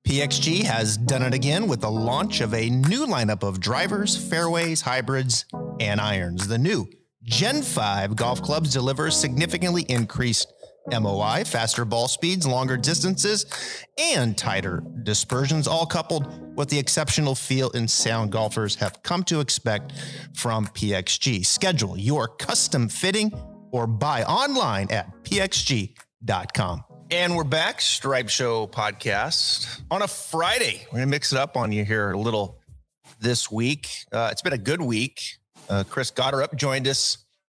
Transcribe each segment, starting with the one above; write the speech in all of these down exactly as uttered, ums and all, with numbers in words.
P X G has done it again with the launch of a new lineup of drivers, fairways, hybrids, and irons. The new Gen five golf clubs deliver significantly increased M O I, faster ball speeds, longer distances, and tighter dispersions, all coupled with the exceptional feel and sound golfers have come to expect from P X G. Schedule your custom fitting or buy online at P X G dot com. And we're back, Stripe Show podcast on a Friday. We're going to mix it up on you here a little this week. Uh, it's been a good week. Uh, Chris Gotterup joined us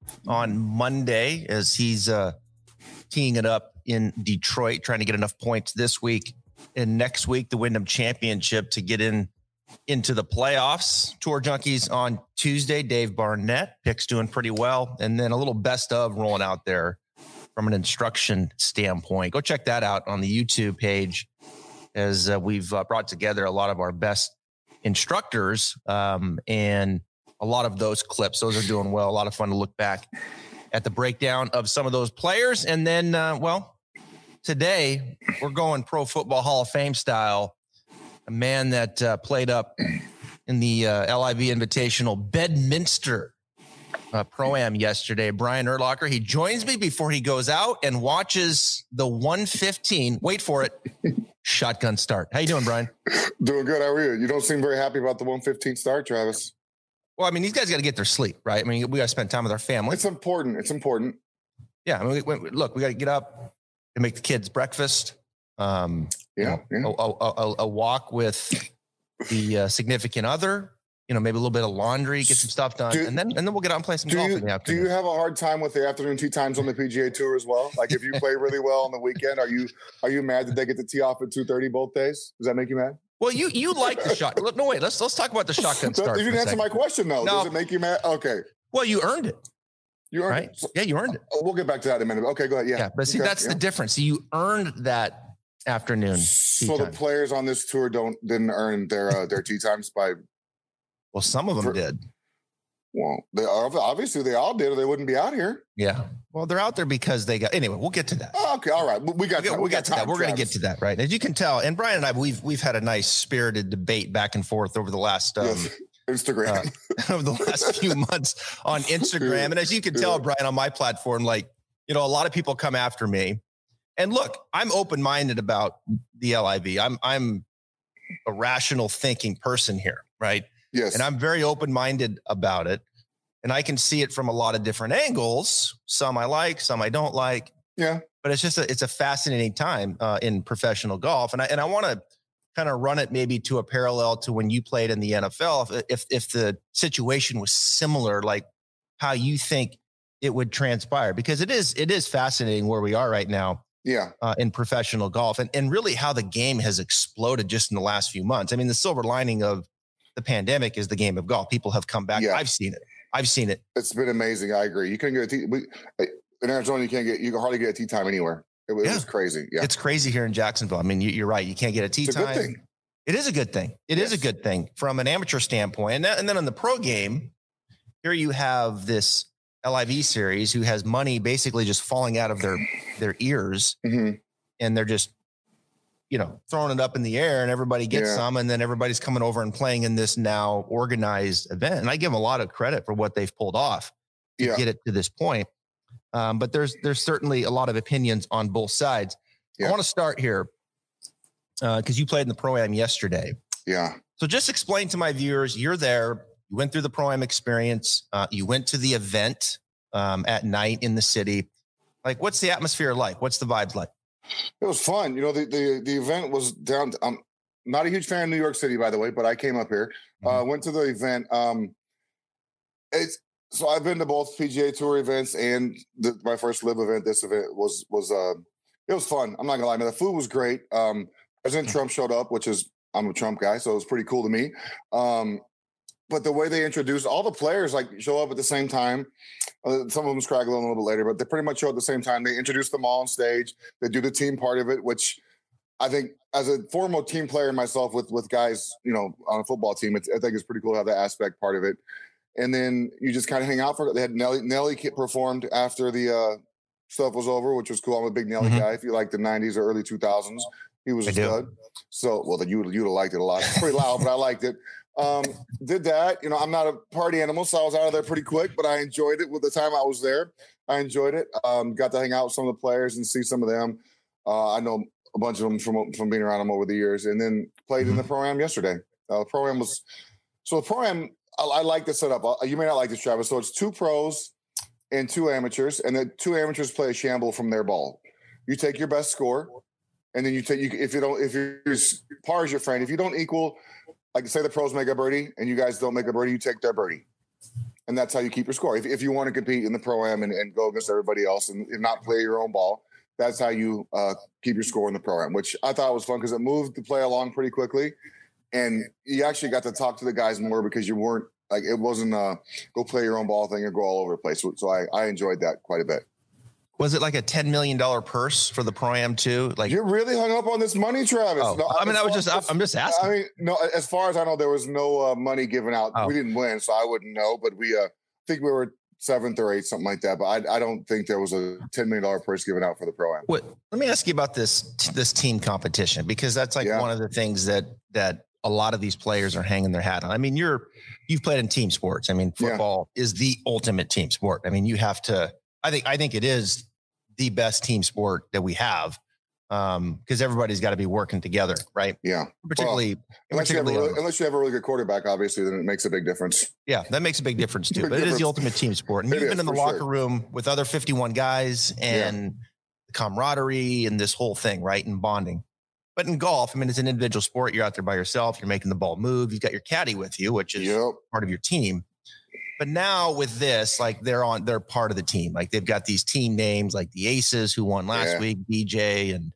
on Monday as he's uh, teeing it up in Detroit, trying to get enough points this week and next week, the Wyndham Championship to get in into the playoffs. Tour Junkies on Tuesday, Dave Barnett, picks doing pretty well. And then a little best of rolling out there from an instruction standpoint. Go check that out on the YouTube page as uh, we've uh, brought together a lot of our best instructors um, and a lot of those clips. Those are doing well. A lot of fun to look back at the breakdown of some of those players. And then, uh, well, today we're going Pro Football Hall of Fame style. A man that uh, played up in the uh, L I V Invitational Bedminster Uh, Pro-Am yesterday, Brian Urlacher. He joins me before he goes out and watches the one fifteen. Wait for it. Shotgun start. How you doing, Brian? Doing good. How are you? You don't seem very happy about the one fifteen start, Travis. Well, I mean, these guys got to get their sleep, right? I mean, we got to spend time with our family. It's important. It's important. Yeah. I mean, we, we, look, we got to get up and make the kids breakfast. Um, yeah. You know, yeah. A, a, a walk with the uh, significant other. You know, maybe a little bit of laundry, get some stuff done, do, and then and then we'll get out and play some golf you, in the afternoon. Do you have a hard time with the afternoon tee times on the P G A Tour as well? Like, if you play really well on the weekend, are you are you mad that they get to tee off at two thirty both days? Does that make you mad? Well, you you like the shot. No, wait. Let's let's talk about the shotgun start. You didn't answer my question though. No. Does it make you mad? Okay. Well, you earned it. You earned right? it. So, yeah, you earned it. We'll get back to that in a minute. Okay, go ahead. Yeah. Yeah, but see, okay, that's yeah. the difference. You earned that afternoon. So the players on this tour don't didn't earn their uh, their tee times by. Well, some of them For, did. Well, they obviously they all did, or they wouldn't be out here. Yeah. Well, they're out there because they got. Anyway, we'll get to that. Oh, okay. All right. We got. We got, time, we got to time, that. We're going to get to that, right? As you can tell, and Brian and I, we've we've had a nice spirited debate back and forth over the last um, yes. Instagram uh, over the last few months on Instagram, yeah. and as you can tell, yeah. Brian, on my platform, like you know, a lot of people come after me, and look, I'm open minded about the L I V. I'm I'm a rational thinking person here, right? Yes. And I'm very open-minded about it. And I can see it from a lot of different angles. Some I like, some I don't like. Yeah. But it's just a, it's a fascinating time uh, in professional golf. And I, and I want to kind of run it maybe to a parallel to when you played in the N F L. If, if, if the situation was similar, like how you think it would transpire, because it is, it is fascinating where we are right now. Yeah. Uh, in professional golf and, and really how the game has exploded just in the last few months. I mean, the silver lining of the pandemic is the game of golf. People have come back. Yeah. I've seen it. I've seen it. It's been amazing. I agree. You couldn't get a tee. We, in Arizona, you can't get, you can hardly get a tee time anywhere. It, it yeah. was crazy. Yeah. It's crazy here in Jacksonville. I mean, you, you're right. You can't get a tee it's time. A good thing. It is a good thing. It yes. is a good thing from an amateur standpoint. And, that, and then in the pro game, here you have this L I V series who has money basically just falling out of their, their ears. Mm-hmm. And they're just, you know, throwing it up in the air and everybody gets yeah. some. And then everybody's coming over and playing in this now organized event. And I give them a lot of credit for what they've pulled off to yeah. get it to this point. Um, but there's, there's certainly a lot of opinions on both sides. Yeah. I want to start here uh, because you played in the Pro-Am yesterday. Yeah. So just explain to my viewers, you're there, you went through the Pro-Am experience. Uh, you went to the event um, at night in the city. Like, what's the atmosphere like? What's the vibes like? It was fun. You know, the, the, the event was down. I'm not a huge fan of New York City, by the way, but I came up here, mm-hmm. uh, went to the event. Um, it's so I've been to both P G A Tour events and the, my first live event. This event was, was, uh, it was fun. I'm not gonna lie, man. The food was great. Um, President Trump showed up, which is, I'm a Trump guy, so it was pretty cool to me. Um, but the way they introduced all the players, like show up at the same time. Uh, some of them scraggle a little bit later, but they pretty much show at the same time. They introduce them all on stage. They do the team part of it, which I think as a former team player myself with, with guys, you know, on a football team, it's, I think it's pretty cool to have that aspect part of it. And then you just kind of hang out for it. They had Nelly, Nelly performed after the uh, stuff was over, which was cool. I'm a big Nelly mm-hmm. guy. If you like the nineties or early two thousands, He was I a do. stud. So, well, then you would you'd have liked it a lot. It's pretty loud, but I liked it. Um, did that. You know, I'm not a party animal, so I was out of there pretty quick, but I enjoyed it with the time I was there. I enjoyed it. Um, got to hang out with some of the players and see some of them. Uh, I know a bunch of them from from being around them over the years, and then played mm-hmm. in the pro-am yesterday. Uh, the pro-am was so the pro-am. I, I like the setup. Uh, you may not like this, Travis. So it's two pros and two amateurs, and the two amateurs play a shamble from their ball. You take your best score, and then you take you if you don't if you're par is your friend. If you don't equal, like say the pros make a birdie and you guys don't make a birdie, you take their birdie. And that's how you keep your score. If, if you want to compete in the Pro-Am and, and go against everybody else and, and not play your own ball, that's how you uh, keep your score in the Pro-Am, which I thought was fun because it moved the play along pretty quickly. And you actually got to talk to the guys more because you weren't like it wasn't a go play your own ball thing or go all over the place. So, so I, I enjoyed that quite a bit. Was it like a ten million dollars purse for the Pro-Am too? Like you're really hung up on this money, Travis. Oh, no, I mean, I was just, as, I'm just asking. I mean, no, as far as I know, there was no uh, money given out. Oh. We didn't win, so I wouldn't know, but we, uh, think we were seventh or eighth, something like that. But I, I don't think there was a ten million dollars purse given out for the Pro-Am. What, let me ask you about this, this team competition, because that's like yeah. one of the things that, that a lot of these players are hanging their hat on. I mean, you're, you've played in team sports. I mean, football yeah. is the ultimate team sport. I mean, you have to, I think, I think it is the best team sport that we have. Um, because everybody's got to be working together, right? Yeah. Particularly, well, unless, particularly you have a really, unless you have a really good quarterback, obviously, then it makes a big difference. Yeah, that makes a big difference too. Big but difference. It is the ultimate team sport. And it you've is, been in the locker sure. room with other fifty-one guys and yeah. the camaraderie and this whole thing, right? And bonding. But in golf, I mean, it's an individual sport. You're out there by yourself. You're making the ball move. You've got your caddy with you, which is yep. part of your team. But now with this, like they're on, they're part of the team. Like they've got these team names, like the Aces who won last yeah. week, D J and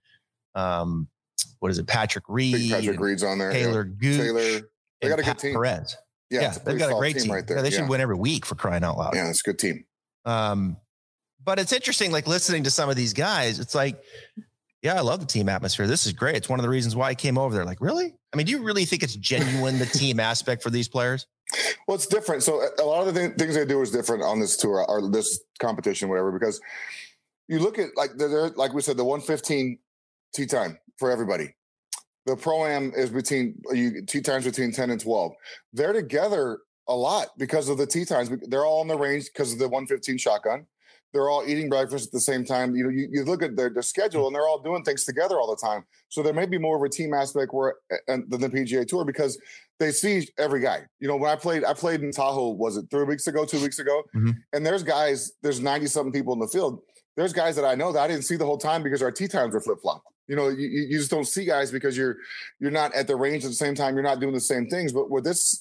um, what is it, Patrick Reed? Patrick Reed's on there. Taylor yeah. Gooch. Taylor. They got a Pat good team. Perez. Yeah, yeah they've got a great team, team right there. Yeah, they yeah. should win every week for crying out loud. Yeah, it's a good team. Um, but it's interesting, like listening to some of these guys. It's like, yeah, I love the team atmosphere. This is great. It's one of the reasons why I came over there. Like, really? I mean, do you really think it's genuine, the team aspect for these players? Well, it's different. So a lot of the th- things they do is different on this tour or this competition, whatever, because you look at like, they're, like we said, the one fifteen tee time for everybody. The Pro-Am is between you tee times between ten and twelve. They're together a lot because of the tee times. They're all on the range because of the one fifteen shotgun. They're all eating breakfast at the same time. You know, you, you look at their, their schedule and they're all doing things together all the time. So there may be more of a team aspect where and, than the P G A Tour because they see every guy. You know, when I played, I played in Tahoe, was it three weeks ago, two weeks ago? Mm-hmm. And there's guys, there's ninety something people in the field. There's guys that I know that I didn't see the whole time because our tee times were flip-flopped. You know, you, you just don't see guys because you're you're not at the range at the same time. You're not doing the same things. But with this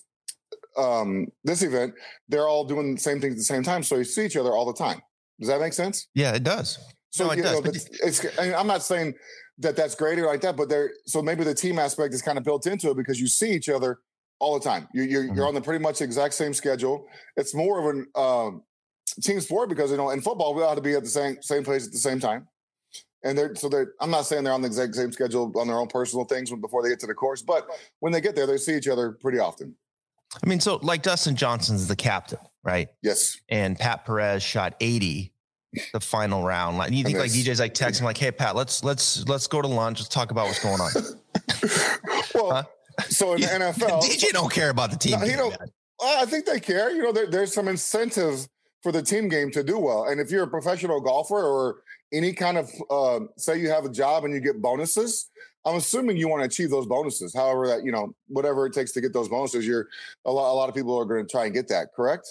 um, this event, they're all doing the same things at the same time. So you see each other all the time. Does that make sense? Yeah, it does. So no, it you does. know, it's, it's, I mean, I'm not saying that that's great or like that, but there. So maybe the team aspect is kind of built into it because you see each other all the time. You, you're mm-hmm. you're on the pretty much exact same schedule. It's more of an um, team sport because you know in football we ought to be at the same same place at the same time. And they're so they're. I'm not saying they're on the exact same schedule on their own personal things before they get to the course, but when they get there, they see each other pretty often. I mean, so like Dustin Johnson's the captain, right? Yes. And Pat Perez shot eighty the final round. Like you think like D J's like texting like, "Hey Pat, let's let's let's go to lunch. Let's talk about what's going on." well, huh? So in the N F L, D J don't care about the team. No, he don't. Well, I think they care. You know, there, there's some incentive for the team game to do well. And if you're a professional golfer or any kind of uh, say you have a job and you get bonuses, I'm assuming you want to achieve those bonuses. However, that you know, whatever it takes to get those bonuses, you're a lot. A lot of people are going to try and get that. Correct.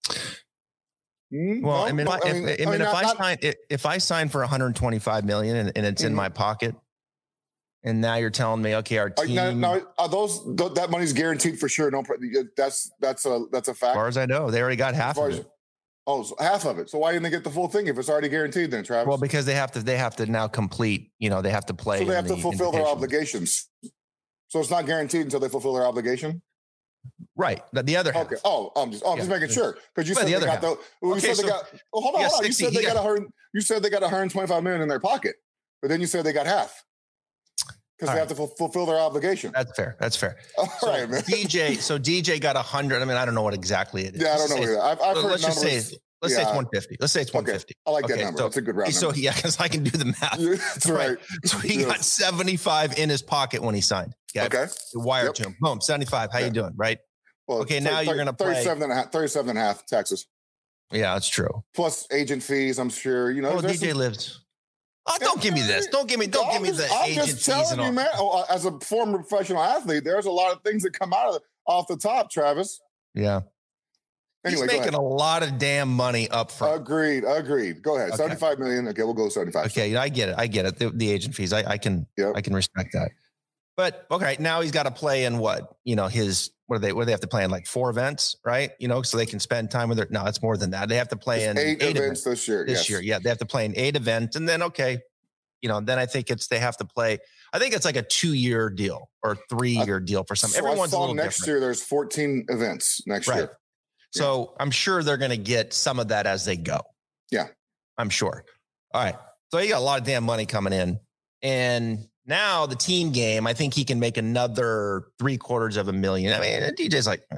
Mm, well, no, I mean, no, if, I mean, I mean, I mean if not, I sign not, if I sign for one hundred twenty-five million and, and it's mm-hmm. in my pocket, and now you're telling me, okay, our team. Now, now are those th- that money's guaranteed for sure? No, that's that's a that's a fact. As far as I know, they already got half of it. Oh, so half of it. So why didn't they get the full thing if it's already guaranteed then, Travis? Well, because they have to, they have to now complete, you know, they have to play. So they have to the fulfill their obligations. So it's not guaranteed until they fulfill their obligation? Right. The other half. Okay. Oh, I'm just, oh, I'm yeah. just making sure. Because you well, said the they got half. the, well, okay, you said so they got, oh, hold on, hold on. sixty, you said they got, got a hundred, you said they got one hundred twenty-five million in their pocket, but then you said they got half. Because they right. have to f- fulfill their obligation. That's fair. That's fair. All so right, man. D J, so D J got a hundred. I mean, I don't know what exactly it is. Yeah, I don't know either. I've, I've heard let's numbers. just say Let's yeah. say it's one fifty. Let's say it's one fifty. Okay. I like okay, that number. So, That's a good round so number. yeah, because I can do the math. That's right. right. So he yes. got seventy-five in his pocket when he signed. Okay. okay. You wire yep. to him. Boom, seventy-five. How yeah. you doing? Right. Well, okay, th- now th- you're going to play. thirty-seven and a half, thirty-seven and a half Texas. Yeah, that's true. Plus agent fees, I'm sure. You know, oh, D J some... lives. Oh, don't give me this. Don't give me. Don't I'm give me just, the I'm agent just fees and telling all. you, man. Oh, as a former professional athlete, there's a lot of things that come out of off the top, Travis. Yeah. Anyway, he's making a lot of damn money up front. Agreed. Agreed. Go ahead. Okay. seventy-five million. Okay, we'll go seventy-five. Okay, I get it. I get it. The, the agent fees. I, I can. Yep. I can respect that. But okay, now he's got to play in what? You know, his what do they? What do they have to play in? Like four events, right? You know, so they can spend time with their. No, it's more than that. They have to play it's in eight, eight events, events this year. This yes. year, yeah, they have to play in eight events, and then okay, you know, then I think it's they have to play. I think it's like a two-year deal or three-year deal for some. So Everyone's I saw a little next different. year. There's fourteen events next right. year. So yeah. I'm sure they're going to get some of that as they go. Yeah, I'm sure. All right. So you got a lot of damn money coming in, and now the team game. I think he can make another three quarters of a million. I mean, D J's like,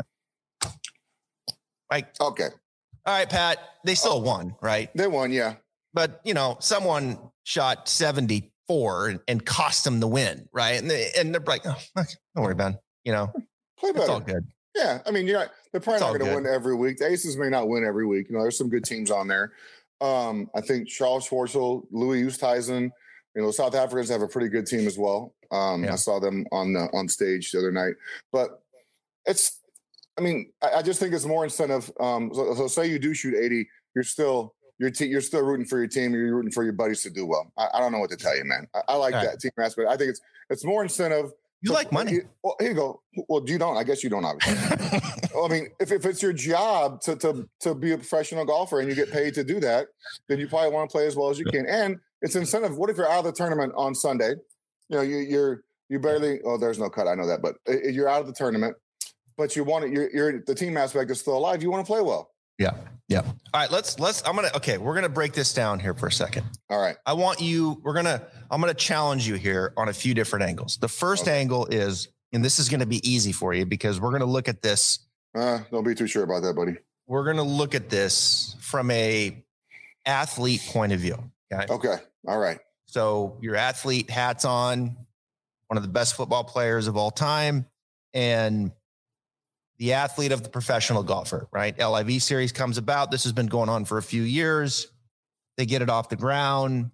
like okay. All right, Pat. They still oh, won, right? They won, yeah. But you know, someone shot seventy-four and, and cost them the win, right? And they, and they're like, oh, don't worry, Ben. You know, play better. It's all good. Yeah, I mean, you're not, they're probably it's not going to win every week. The Aces may not win every week. You know, there's some good teams on there. Um, I think Charles Schwartzel, Louis Oosthuizen, you know, South Africans have a pretty good team as well. Um, yeah. I saw them on the, on stage the other night. But it's, I mean, I, I just think it's more incentive. Um, so, so say you do shoot eighty, you're still your te- you're still rooting for your team. You're rooting for your buddies to do well. I, I don't know what to tell you, man. I, I like All that right. team aspect. I think it's it's more incentive. You so, like money. Well, here you go. Well, you don't. I guess you don't, obviously. well, I mean, if, if it's your job to, to, to be a professional golfer and you get paid to do that, then you probably want to play as well as you can. And it's incentive. What if you're out of the tournament on Sunday? You know, you, you're you barely – oh, there's no cut. I know that. But you're out of the tournament, but you want it – you're, you're the team aspect is still alive. You want to play well. Yeah. Yeah. All right. Let's, let's, I'm going to, okay. We're going to break this down here for a second. All right. I want you, we're going to, I'm going to challenge you here on a few different angles. The first okay. angle is, and this is going to be easy for you because we're going to look at this. Uh, don't be too sure about that, buddy. We're going to look at this from a athlete point of view. Okay. Okay. All right. So your athlete hat's on, one of the best football players of all time. And the athlete of the professional golfer, right? L I V series comes about. This has been going on for a few years. They get it off the ground.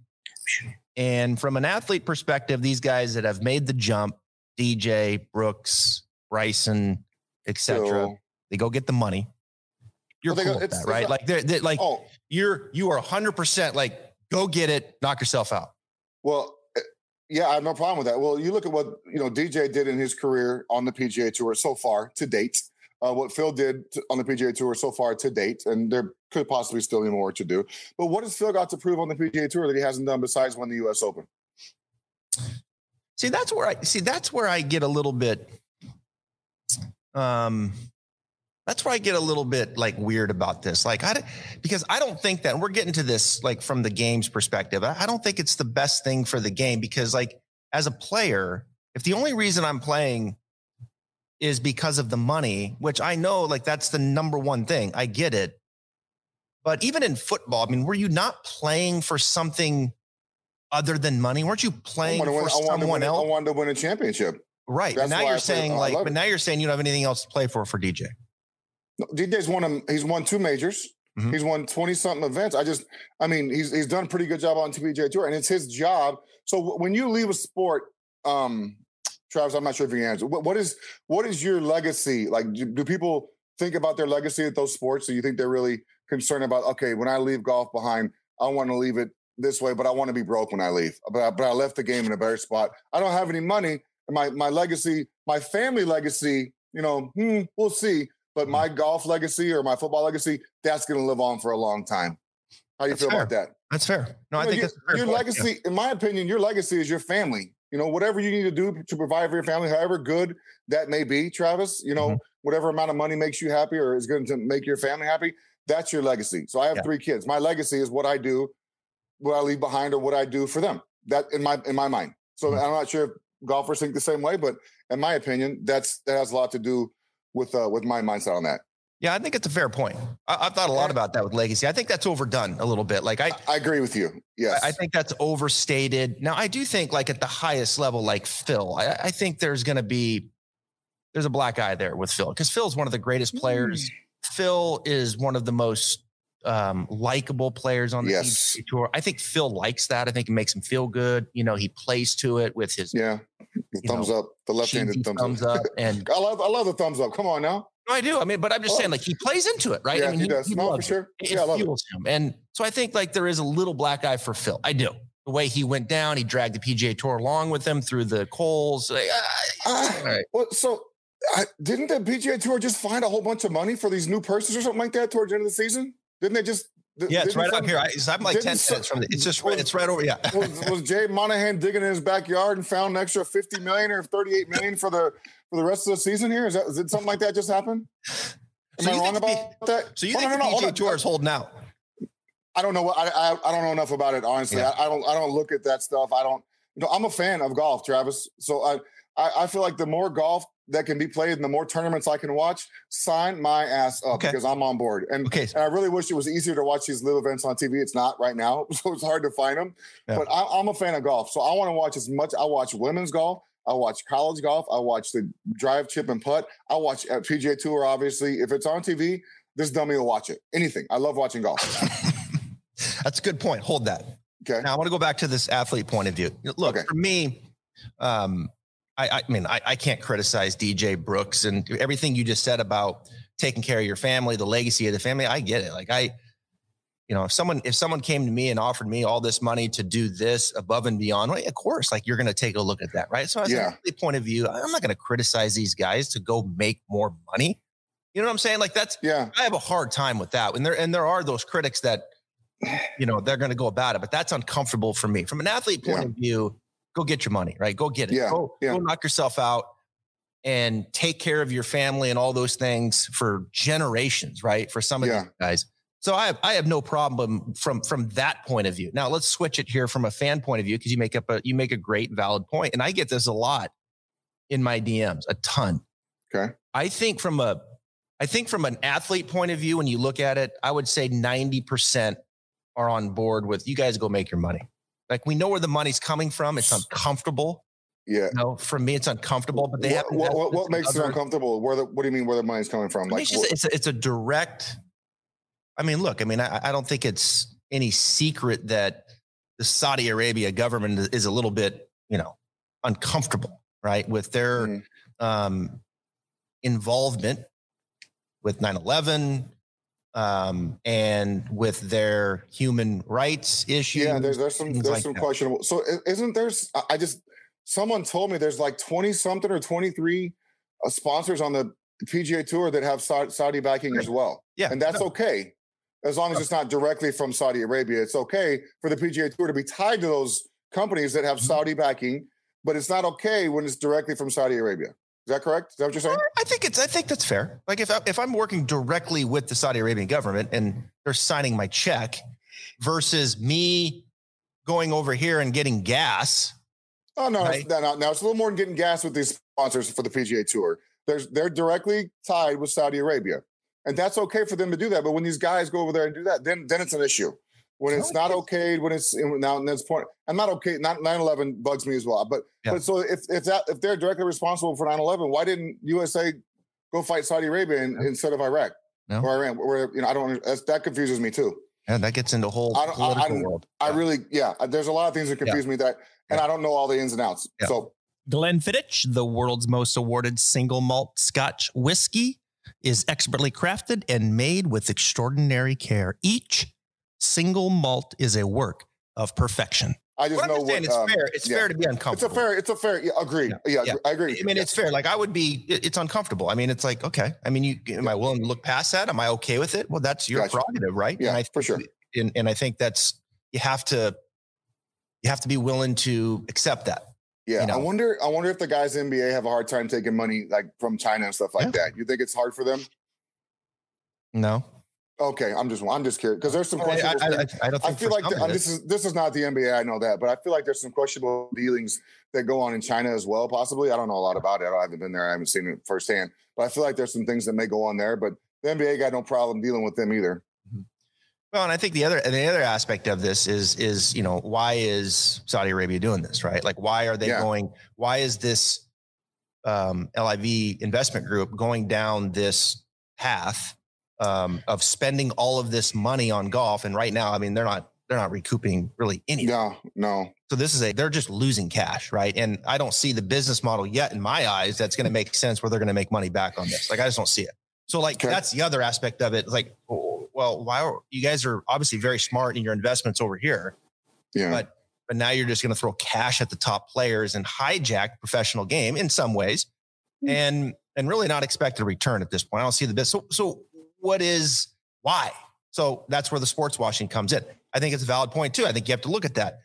And from an athlete perspective, these guys that have made the jump, D J, Brooks, Bryson, et cetera, so, they go get the money. You're well, cool go, with that, right? Not, like they're, they're like oh. you're you are one hundred percent like go get it, knock yourself out. Well, yeah, I have no problem with that. Well, you look at what you know D J did in his career on the P G A Tour so far to date. Uh, what Phil did to, on the P G A Tour so far to date, and there could possibly still be more to do. But what has Phil got to prove on the P G A Tour that he hasn't done besides win the U S Open? See, that's where I see. That's where I get a little bit. Um, that's where I get a little bit like weird about this. Like, I because I don't think that and we're getting to this like from the game's perspective. I, I don't think it's the best thing for the game because, like, as a player, if the only reason I'm playing is because of the money, which I know, like, that's the number one thing. I get it. But even in football, I mean, were you not playing for something other than money? Weren't you playing for win, someone else? I wanted to win a championship. Right. Now you're saying like, but now you're saying you don't have anything else to play for for D J. No, D J's won him. He's won two majors. Mm-hmm. He's won twenty something events. I just, I mean, he's he's done a pretty good job on P G A Tour, and it's his job. So when you leave a sport, um, Travis, I'm not sure if you can answer. What, what is what is your legacy? Like, do, do people think about their legacy at those sports? Do you think they're really concerned about, okay, when I leave golf behind, I want to leave it this way, but I want to be broke when I leave. But I, but I left the game in a better spot. I don't have any money. My my legacy, my family legacy, you know, hmm, we'll see. But my golf legacy or my football legacy, that's going to live on for a long time. How do you that's feel fair. about that? That's fair. No, you I know, think your, that's a fair your point. legacy. Yeah. In my opinion, your legacy is your family. You know, whatever you need to do to provide for your family, however good that may be, Travis, you know, mm-hmm. whatever amount of money makes you happy or is going to make your family happy, that's your legacy. So I have yeah. three kids. My legacy is what I do, what I leave behind or what I do for them. That in my in my mind. So mm-hmm. I'm not sure if golfers think the same way, but in my opinion, that's that has a lot to do with uh, with my mindset on that. Yeah, I think it's a fair point. I, I've thought a lot about that with legacy. I think that's overdone a little bit. Like I, I agree with you. Yes, I, I think that's overstated. Now, I do think like at the highest level, like Phil, I, I think there's going to be there's a black eye there with Phil because Phil's one of the greatest players. Mm. Phil is one of the most um, likable players on the yes. P G A Tour. I think Phil likes that. I think it makes him feel good. You know, he plays to it with his yeah, the thumbs know, up, the left-handed thumbs, thumbs up. up. And I love, I love the thumbs up. Come on now. No, I do. I mean, but I'm just oh. saying, like, he plays into it, right? Yeah, I mean, he, he does. He no, for sure. It, yeah, it fuels it. him. And so I think, like, there is a little black eye for Phil. I do. The way he went down, he dragged the P G A Tour along with him through the coals. Like, uh, uh, all right. Well, so uh, didn't the P G A Tour just find a whole bunch of money for these new purses or something like that towards the end of the season? Didn't they just? Yeah, it's right up here. I, I'm like ten cents from it. It's just right. It's right over. Yeah. was, was Jay Monahan digging in his backyard and found an extra fifty million or thirty-eight million for the for the rest of the season here? Is that is it something like that just happened? Am so I wrong about P- that? So you oh, think no, no, the P G A Tour is holding out? I don't know what I, I I don't know enough about it honestly. Yeah. I, I don't I don't look at that stuff. I don't. You know, I'm a fan of golf, Travis. So I I, I feel like the more golf that can be played and the more tournaments I can watch, sign my ass up okay. because I'm on board. And, okay. and I really wish it was easier to watch these live events on T V. It's not right now, so it's hard to find them. Yeah. But I, I'm a fan of golf, so I want to watch as much. I watch women's golf. I watch college golf. I watch the drive, chip, and putt. I watch P G A Tour, obviously. If it's on T V, this dummy will watch it. Anything. I love watching golf. That's a good point. Hold that. Okay. Now I want to go back to this athlete point of view. Look, okay. for me, um, I, I mean, I, I can't criticize D J Brooks and everything you just said about taking care of your family, the legacy of the family. I get it. Like I, you know, if someone, if someone came to me and offered me all this money to do this above and beyond, well, of course, like you're going to take a look at that. Right. So as yeah. a point of view, I'm not going to criticize these guys to go make more money. You know what I'm saying? Like that's, yeah, I have a hard time with that. And there, and there are those critics that, you know, they're going to go about it, but that's uncomfortable for me from an athlete point yeah. of view. Go get your money, right? Go get it. Yeah, go, yeah. go knock yourself out and take care of your family and all those things for generations, right? For some of yeah. these guys. So I have, I have no problem from, from that point of view. Now let's switch it here from a fan point of view, because you make up a you make a great valid point. And I get this a lot in my D Ms, a ton. Okay. I think from a I think from an athlete point of view, when you look at it, I would say ninety percent are on board with you guys go make your money. Like we know where the money's coming from. It's uncomfortable. Yeah. You know, for me, it's uncomfortable, but they have. What, what, what makes other, it uncomfortable? Where the, what do you mean where the money's coming from? Like it's, just, it's, a, it's a direct, I mean, look, I mean, I, I don't think it's any secret that the Saudi Arabia government is a little bit, you know, uncomfortable, right? With their mm-hmm. um, involvement with nine eleven, Um, and with their human rights issues. Yeah, there's, there's some there's like some that. questionable. So isn't there? I just someone told me there's like twenty something or twenty-three uh, sponsors on the P G A Tour that have Saudi backing right. as well. Yeah, and that's no. okay as long as it's not directly from Saudi Arabia. It's okay for the P G A Tour to be tied to those companies that have mm-hmm. Saudi backing, but it's not okay when it's directly from Saudi Arabia. Is that correct? Is that what you're saying? I think it's. I think that's fair. Like if I, if I'm working directly with the Saudi Arabian government and they're signing my check, versus me going over here and getting gas. Oh no, right? no, no, no! It's a little more than getting gas with these sponsors for the P G A Tour. There's they're directly tied with Saudi Arabia, and that's okay for them to do that. But when these guys go over there and do that, then then it's an issue. When it's not okay, when it's now and this point, I'm not okay. Not nine eleven bugs me as well. But yeah. but so if if that if they're directly responsible for nine eleven, why didn't U S A go fight Saudi Arabia in, no. instead of Iraq no. or Iran? Where you know I don't that's, that confuses me too. And that gets into whole I political I, I, world. I yeah. really yeah. There's a lot of things that confuse yeah. me that, and yeah. I don't know all the ins and outs. Yeah. So Glenfiddich, the world's most awarded single malt Scotch whiskey, is expertly crafted and made with extraordinary care. Each single malt is a work of perfection. I just what know I'm saying what, it's um, fair. It's yeah. fair to be uncomfortable. It's a fair. It's a fair. Yeah, agreed. Yeah, yeah, yeah. I agree. I mean, yeah. it's fair. Like I would be. It's uncomfortable. I mean, it's like okay. I mean, you am I willing to look past that? Am I okay with it? Well, that's your gotcha. prerogative, right? Yeah, and I, for sure. And, and I think that's you have to. You have to be willing to accept that. Yeah, you know? I wonder. I wonder if the guys in the N B A have a hard time taking money like from China and stuff like yeah. that. You think it's hard for them? No. Okay, I'm just I'm just curious because there's some questionable. I, I, I, I don't. Think I feel like the, um, this is this is not the N B A. I know that, but I feel like there's some questionable dealings that go on in China as well. Possibly, I don't know a lot about it. I haven't been there. I haven't seen it firsthand. But I feel like there's some things that may go on there. But the N B A got no problem dealing with them either. Well, and I think the other and the other aspect of this is is you know, why is Saudi Arabia doing this, right? Like, why are they Yeah. going? Why is this um, L I V investment group going down this path um, of spending all of this money on golf? And right now, I mean, they're not they're not recouping really anything. No, no. So this is a they're just losing cash, right? And I don't see the business model yet in my eyes that's going to make sense where they're going to make money back on this. Like, I just don't see it. So like Okay. that's the other aspect of it. Like, well, why are you guys are obviously very smart in your investments over here, Yeah. but but now you're just going to throw cash at the top players and hijack the professional game in some ways, and and really not expect a return at this point. I don't see the business. So so what is why? So that's where the sports washing comes in. I think it's a valid point too. I think you have to look at that.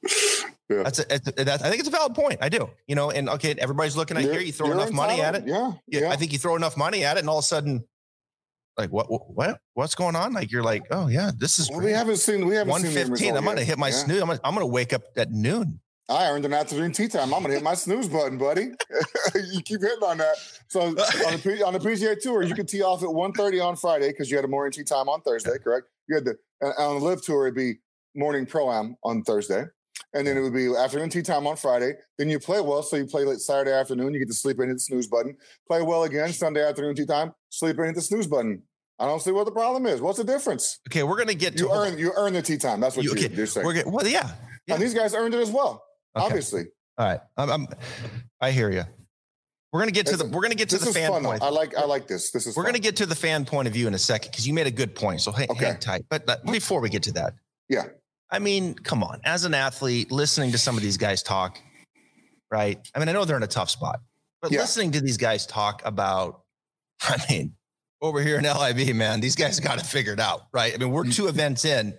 Yeah. That's, a, it's a, that's I think it's a valid point. I do. You know, and okay, everybody's looking at You're- here. You throw you're enough money at it. entitled. Yeah. Yeah, Yeah. I think you throw enough money at it, and all of a sudden, like what what what's going on? Like you're like, oh yeah, this is Well, we haven't seen we haven't one seen the fifteen. result I'm gonna yet. hit my Yeah. snooze. I'm gonna, I'm gonna wake up at noon. I earned an afternoon tea time. I'm gonna hit my snooze button, buddy. You keep hitting on that. So on the, P- on the P G A Tour, you can tee off at one thirty on Friday because you had a morning tee time on Thursday, correct? You had the and on the Live Tour, it'd be morning pro-am on Thursday. And then it would be afternoon tea time on Friday. Then you play well, so you play late Saturday afternoon. You get to sleep in, hit the snooze button. Play well again Sunday afternoon tea time. Sleep in, hit the snooze button. I don't see what the problem is. What's the difference? Okay, we're gonna get to You earn you earn the tea time. That's what You- you, okay, you're saying. We're get, well, yeah, yeah. And these guys earned it as well. Okay. Obviously, All right, I'm, I'm I hear you. We're gonna get to the It's- we're gonna get to this the is fan fun. though. point. I like I like this. This is We're fun. gonna get to the fan point of view in a second because you made a good point. So hang, Okay. hang tight. But uh, before we get to that, Yeah. I mean, come on. As an athlete, listening to some of these guys talk, right? I mean, I know they're in a tough spot, but Yeah. listening to these guys talk about, I mean, over here in L I V, man, these guys got it figured out, right? I mean, we're two events in,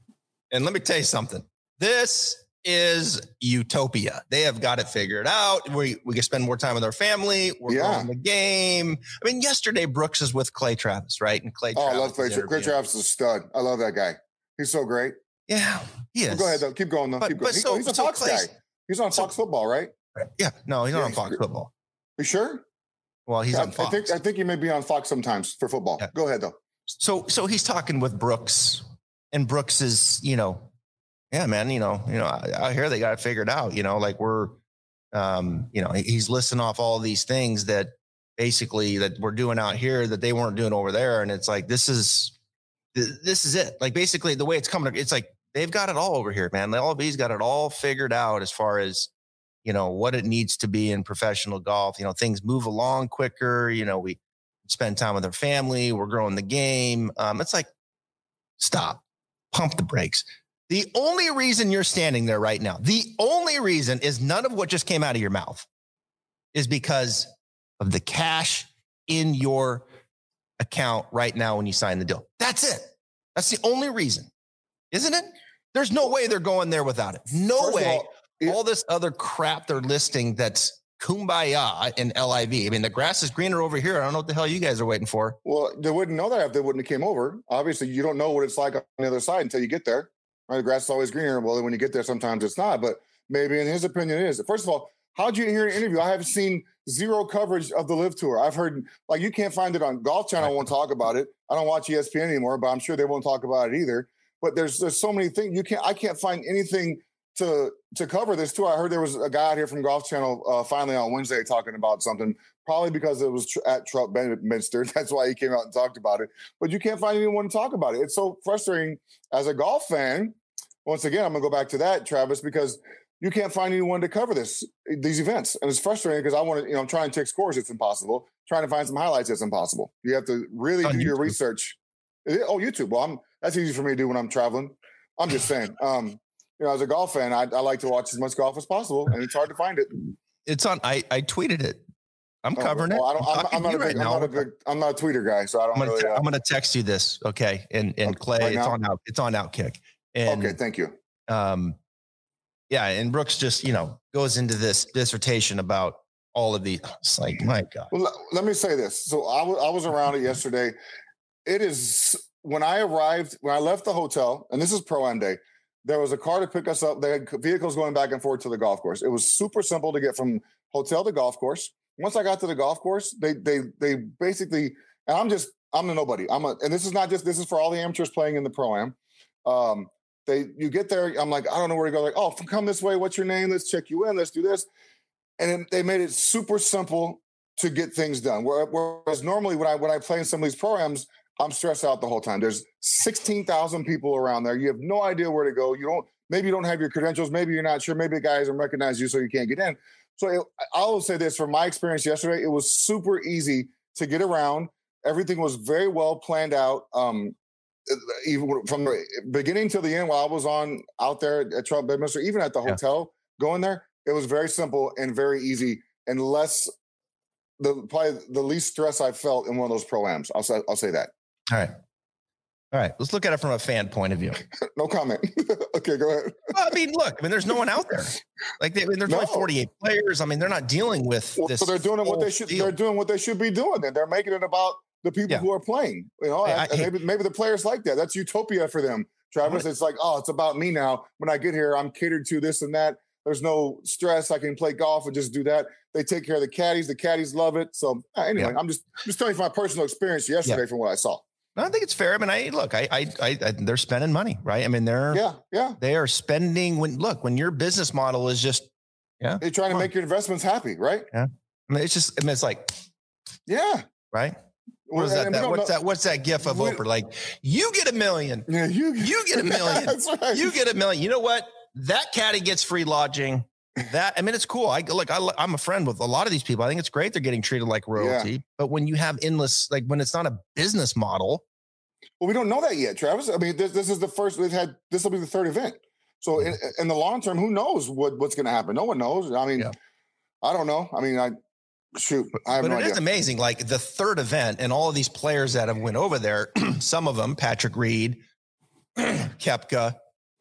and let me tell you something. This is utopia. They have got it figured out. We we can spend more time with our family. We're Yeah. growing the game. I mean, yesterday Brooks is with Clay Travis, right? And Clay Oh, I Travis love Clay. is Clay interviewing. Travis is a stud. I love that guy. He's so great. Yeah, he Well, is. go ahead though. Keep going though. But- Keep going. but He- so- oh, he's a so Fox Clay's- guy. He's on so- Fox Football, right? Yeah, no, he's not Yeah, on he's Fox great. Football. You sure? Well, he's I, on Fox. I think I think he may be on Fox sometimes for football. Yeah. Go ahead though. So so he's talking with Brooks, and Brooks is, you know, yeah, man, you know, you know, out here they got it figured out, you know, like we're, um, you know, he's listing off all these things that basically that we're doing out here that they weren't doing over there, and it's like this is this is it. Like basically the way it's coming, it's like they've got it all over here, man. The L I V's got it all figured out as far as, you know, what it needs to be in professional golf. You know, things move along quicker. You know, we spend time with our family. We're growing the game. Um, it's like, stop, pump the brakes. The only reason you're standing there right now, the only reason is none of what just came out of your mouth is because of the cash in your account right now when you sign the deal. That's it. That's the only reason, isn't it? There's no way they're going there without it. No First of way. all, it- All this other crap they're listing that's kumbaya in L I V. I mean, the grass is greener over here. I don't know what the hell you guys are waiting for. Well, they wouldn't know that if they wouldn't have came over. Obviously, you don't know what it's like on the other side until you get there. Right? The grass is always greener. Well, when you get there, sometimes it's not. But maybe in his opinion, it is. First of all, how'd you hear an interview? I haven't seen zero coverage of the Live Tour. I've heard like you can't find it on Golf Channel. Won't talk about it. I don't watch E S P N anymore, but I'm sure they won't talk about it either. But there's there's so many things you can't. I can't find anything to to cover this tour. I heard there was a guy out here from Golf Channel uh, finally on Wednesday talking about something. Probably because it was tr- at Trump Bedminster. That's why he came out and talked about it. But you can't find anyone to talk about it. It's so frustrating as a golf fan. Once again, I'm gonna go back to that, Travis, because you can't find anyone to cover this these events, and it's frustrating because I want to, you know, I'm trying to take scores. It's impossible. Trying to find some highlights. It's impossible. You have to really On do your YouTube. research. Eh, Oh, YouTube. Well, I'm that's easy for me to do when I'm traveling. I'm just saying. Um, you know, as a golf fan, I, I like to watch as much golf as possible, and it's hard to find it. It's on. I I tweeted it. I'm Oh, covering well, it. I don't, I'm, talking I'm to not you a big, right I'm now. not a big, I'm not a tweeter guy, so I don't I'm gonna, really. te- uh, I'm gonna text you this, okay? And and Okay, Clay, right it's now? on out. It's on Outkick. And okay, thank you. um, yeah, and Brooks just you know goes into this dissertation about all of these. It's like, my God. Well, let, let me say this. So I wa- I was around it yesterday. It is when I arrived, when I left the hotel, and this is Pro Am Day, there was a car to pick us up. They had vehicles going back and forth to the golf course. It was super simple to get from hotel to golf course. Once I got to the golf course, they they they basically, and I'm just I'm a nobody. I'm a, and this is not just, this is for all the amateurs playing in the pro-am. Um, they, you get there, I'm like, I don't know where to go. Like, oh, come this way. What's your name? Let's check you in. Let's do this. And then they made it super simple to get things done. Whereas normally when I, when I play in some of these programs, I'm stressed out the whole time. There's sixteen thousand people around there. You have no idea where to go. You don't, maybe you don't have your credentials. Maybe you're not sure. Maybe the guy doesn't recognize you, so you can't get in. So it, I will say this, from my experience yesterday, it was super easy to get around. Everything was very well planned out. Um, even from the beginning to the end, while I was on out there at Trump Bedminster, even at the Yeah. hotel going there, it was very simple and very easy, and less the probably the least stress I felt in one of those pro-ams. I'll say I'll say that. All right. All right. Let's look at it from a fan point of view. No comment. Okay, go ahead. Well, I mean, look, I mean, there's no one out there. Like, they, I mean, there's No. only forty-eight players. I mean, they're not dealing with Well, this. so they're doing it what whole they should. deal. They're doing what they should be doing. And they're making it about the people Yeah. who are playing. You know, Hey, I- and hey. maybe maybe the players like that. That's utopia for them, Travis. It's like, oh, it's about me now. When I get here, I'm catered to this and that. There's no stress. I can play golf and just do that. They take care of the caddies. The caddies love it. So uh, anyway, Yeah. I'm just just telling you from my personal experience yesterday from what I saw. I think it's fair. I mean, I look, I, I, I, I they're spending money, right? I mean, they're, Yeah, yeah. they are spending when, look, when your business model is just, They're trying to Come on. make your investments happy, right? I mean, it's just, I mean, it's like, Yeah. right? What is And that? we that don't what's know- that? What's that gif of we- Oprah? Like, you get a million, Yeah, you you get a million, That's right. you get a million. You know what? That caddy gets free lodging. That, I mean, it's cool. I look, I, I'm a friend with a lot of these people. I think it's great. They're getting treated like royalty, but when you have endless, like when it's not a business model, Well, we don't know that yet, Travis. I mean, this, this is the first we've had. This will be the third event. So in, in the long term, who knows what, what's going to happen? No one knows. I mean, Yeah. I don't know. I mean, I shoot. I have but no it idea. is amazing. Like the third event and all of these players that have went over there, some of them, Patrick Reed, Koepka,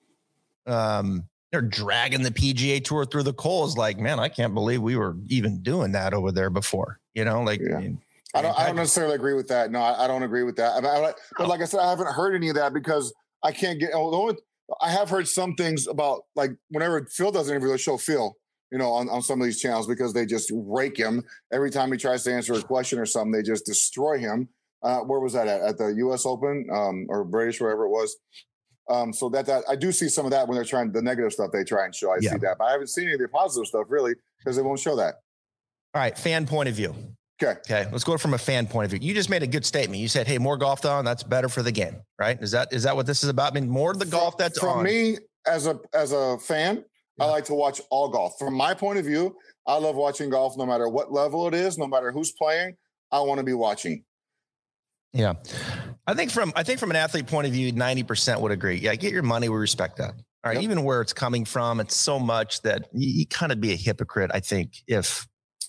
um, they're dragging the P G A Tour through the coals. Like, man, I can't believe we were even doing that over there before. You know, like, Yeah. I, mean, I don't. I don't Patrick- necessarily agree with that. No, I, I don't agree with that. I mean, I, but like I said, I haven't heard any of that because I can't get. oh, the only- I have heard some things about like whenever Phil does an interview, they show Phil, you know, on, on some of these channels because they just rake him every time he tries to answer a question or something. They just destroy him. Uh, where was that at? At the U S Open um, or British, wherever it was. Um, so that that I do see some of that when they're trying the negative stuff they try and show. I Yeah. see that, but I haven't seen any of the positive stuff really because they won't show that. all right, fan point of view. Okay. Okay, let's go from a fan point of view. You just made a good statement. You said, "Hey, more golf on. That's better for the game." Right? Is that is that what this is about? I mean, more of the golf that's from on. me as a as a fan. I Yeah. like to watch all golf. From my point of view, I love watching golf no matter what level it is, no matter who's playing. I want to be watching. Yeah. I think from I think from an athlete point of view, ninety percent would agree. Yeah, get your money. We respect that. All right. Yep. Even where it's coming from, it's so much that you, you kind of be a hypocrite, I think, if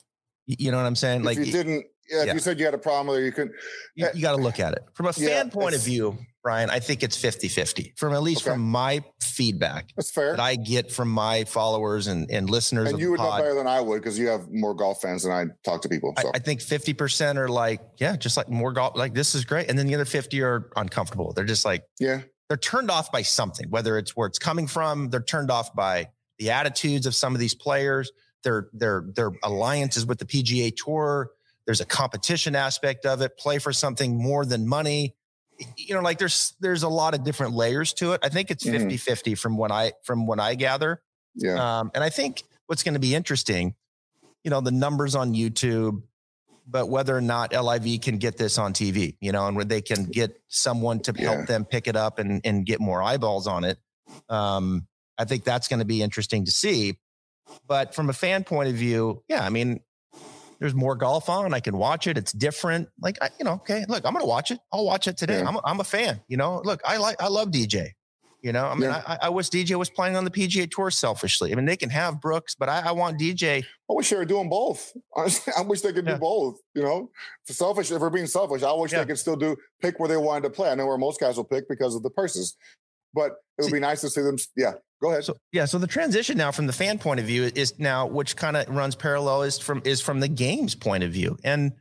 you know what I'm saying? Like if you didn't, yeah, if yeah. you said you had a problem with it, you couldn't. you, you got to look at it. From a Yeah, fan point of it's- view, Brian, I think it's fifty-fifty. From at least Okay. from my feedback That's fair. that I get from my followers and, and listeners And of you the would know pod. better than I would because you have more golf fans than I talk to people. I, So I think fifty percent are like, yeah, just like more golf, like this is great. And then the other fifty are uncomfortable. They're just like, yeah, they're turned off by something, whether it's where it's coming from. They're turned off by the attitudes of some of these players, their, their, their alliances with the P G A Tour. There's a competition aspect of it, play for something more than money. You know, like there's, there's a lot of different layers to it. I think it's Mhm. fifty fifty from what I, from what I gather. yeah, Um, and I think what's going to be interesting, you know, the numbers on YouTube, but whether or not L I V can get this on T V, you know, and where they can get someone to Yeah. help them pick it up and, and get more eyeballs on it. Um, I think that's going to be interesting to see. But from a fan point of view, yeah, I mean, there's more golf on. I can watch it. It's different. Like, I, you know, okay, look, I'm going to watch it. I'll watch it today. Yeah. I'm, a, I'm a fan. You know, look, I like, I love D J. You know, I mean, Yeah. I, I wish D J was playing on the P G A Tour selfishly. I mean, they can have Brooks, but I, I want D J. I wish they were doing both. Honestly, I wish they could Yeah. do both. You know, for selfish, if we're being selfish, I wish Yeah. they could still do pick where they wanted to play. I know where most guys will pick because of the purses, but it would See- be nice to see them. Yeah, go ahead. So yeah, so the transition now from the fan point of view is now, which kind of runs parallel, is from is from the game's point of view. And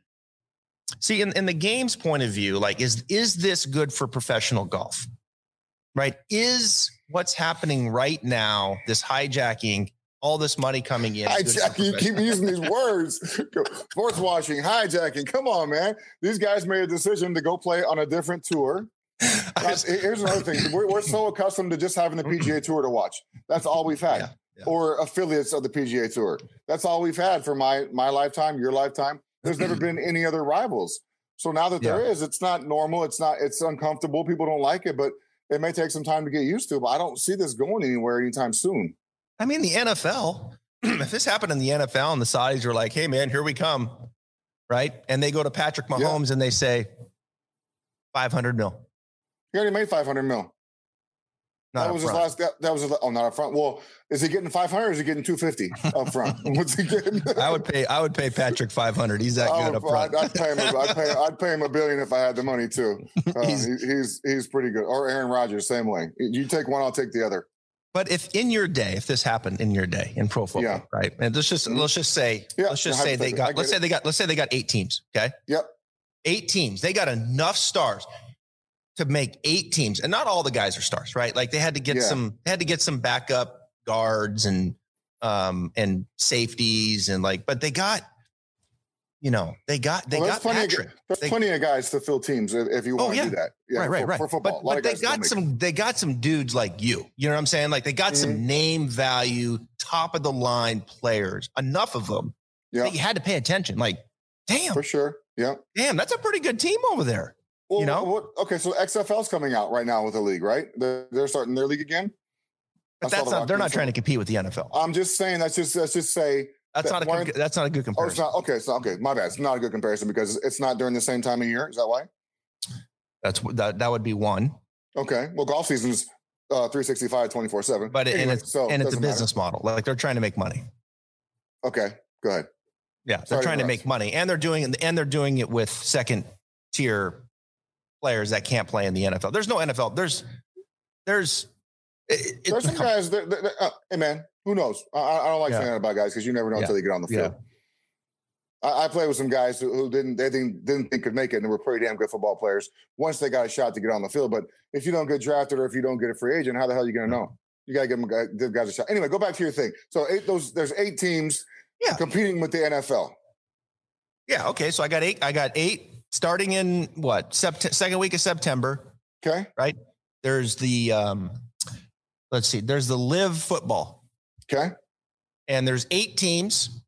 see, in, in the game's point of view, like is is this good for professional golf? Right? Is what's happening right now, this hijacking, all this money coming in. Hijacking, you keep using these words. Sports washing, hijacking. Come on, man. These guys made a decision to go play on a different tour. Was, Here's another thing. We're, we're so accustomed to just having the P G A Tour to watch. That's all we've had. Yeah, yeah. Or affiliates of the P G A Tour. That's all we've had for my my lifetime, your lifetime. There's never been any other rivals. So now that there yeah. is, it's not normal. It's not. It's uncomfortable. People don't like it, but it may take some time to get used to. But I don't see this going anywhere anytime soon. I mean, the N F L, if this happened in the N F L and the Saudis are like, hey, man, here we come, right? And they go to Patrick Mahomes yeah. and they say five hundred mil. He already made five hundred mil. Not that was front. his last. That, that was his, oh, not up front. Well, is he getting five hundred or is he getting two fifty up front? What's he getting? I would pay. I would pay Patrick five hundred. He's that good up front. I'd, I'd pay him. I'd pay. I'd pay him a billion if I had the money too. Uh, he's, he, he's he's pretty good. Or Aaron Rodgers, same way. You take one, I'll take the other. But if in your day, if this happened in your day in pro football, yeah. right? And let's just let's just say, yeah, let's just say they got. Let's it. say they got. Let's say they got eight teams. Okay. Yep. Eight teams. They got enough stars to make eight teams, and not all the guys are stars, right? Like they had to get yeah. some, they had to get some backup guards and, um, and safeties and like, but they got, you know, they got, they well, got Patrick. Of, there's they, plenty of guys to fill teams if, if you want oh, yeah. to do that. Yeah, right, right, for, right. For football. But, but they got some, they got some dudes like you, you know what I'm saying? Like they got mm-hmm. some name value, top of the line players, enough of them. Yeah. You had to pay attention. Like, damn. For sure. Yeah. Damn. That's a pretty good team over there. Well, you know, what, okay, so X F L's coming out right now with the league, right? They're, they're starting their league again. But that's not. They're not trying to compete with the N F L. I'm just saying. That's just. Let's just say that's that not a. Good, that's not a good comparison. Oh, it's not okay. So okay, my bad. It's not a good comparison because it's not during the same time of year. Is that why? That's that. That would be one. Okay. Well, golf season's uh, three sixty-five, twenty-four seven. But it, anyway, and it's so and it's a business matter. model. Like they're trying to make money. Okay. Go ahead. Yeah, they're Sorry trying to, to make money, and they're doing and they're doing it with second tier players that can't play in the N F L. There's no N F L. There's, there's, it, there's some guys. That, that, that, uh, hey man, who knows? I, I don't like yeah. saying that about guys because you never know yeah. until you get on the field. Yeah. I, I played with some guys who, who didn't, they didn't, didn't think could make it, and they were pretty damn good football players once they got a shot to get on the field. But if you don't get drafted or if you don't get a free agent, how the hell are you going to know? You got to give them give guys a shot. Anyway, go back to your thing. So eight, those there's eight teams yeah. competing with the N F L. Yeah. Okay. So I got eight. I got eight. Starting in what, sept- second week of September. Okay. Right. There's the, um, let's see, there's the live football. Okay. And there's eight teams.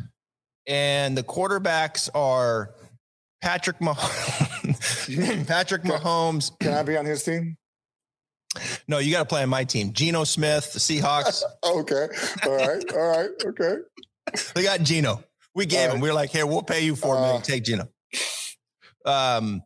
And the quarterbacks are Patrick Mahomes. Patrick can, Mahomes. Can I be on his team? No, you got to play on my team. Geno Smith, the Seahawks. Okay. All right. All right. Okay. We got Geno. We gave right. him. We were like, here, we'll pay you four uh, million. Take Geno. Um,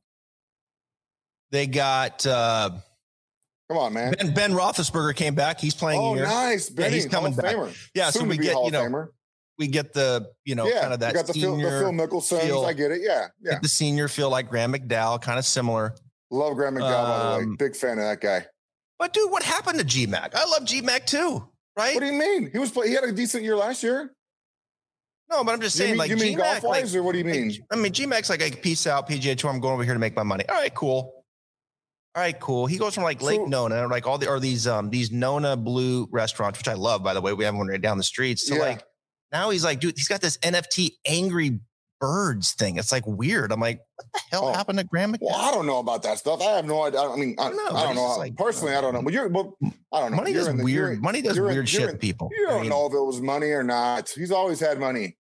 they got uh, come on, man. Ben, Ben Roethlisberger came back. He's playing oh, here. nice. Yeah, he's coming back. Famer. Yeah, Soon so we get you know Famer. we get the you know yeah, kind of that you got the senior Phil, the Phil Mickelson. Feel, I get it. Yeah, yeah. The senior feel like Graham McDowell, kind of similar. Love Graham McDowell, um, by the way. Big fan of that guy. But dude, what happened to G Mac? I love G Mac too. Right? What do you mean? He was play, he had a decent year last year. No, but I'm just saying, you mean, like, you mean G-Mac, golf wise, like, or what do you mean? I mean, G Mac's like, like, peace out, P G A Tour. I'm going over here to make my money. All right, cool. All right, cool. He goes from like Lake so, Nona, like all the or these um these Nona Blue restaurants, which I love, by the way. We have one right down the street. So yeah. like now he's like, dude, he's got this N F T Angry Birds thing. It's like weird. I'm like, what the hell oh. happened to Graham McDowell? Well, I don't know about that stuff. I have no idea. I mean, I, I don't know. I don't know. Like, Personally, I don't know. But you're, but I don't know. Money you're does the, weird. Money does weird in, shit to people. You don't I mean, know if it was money or not. He's always had money.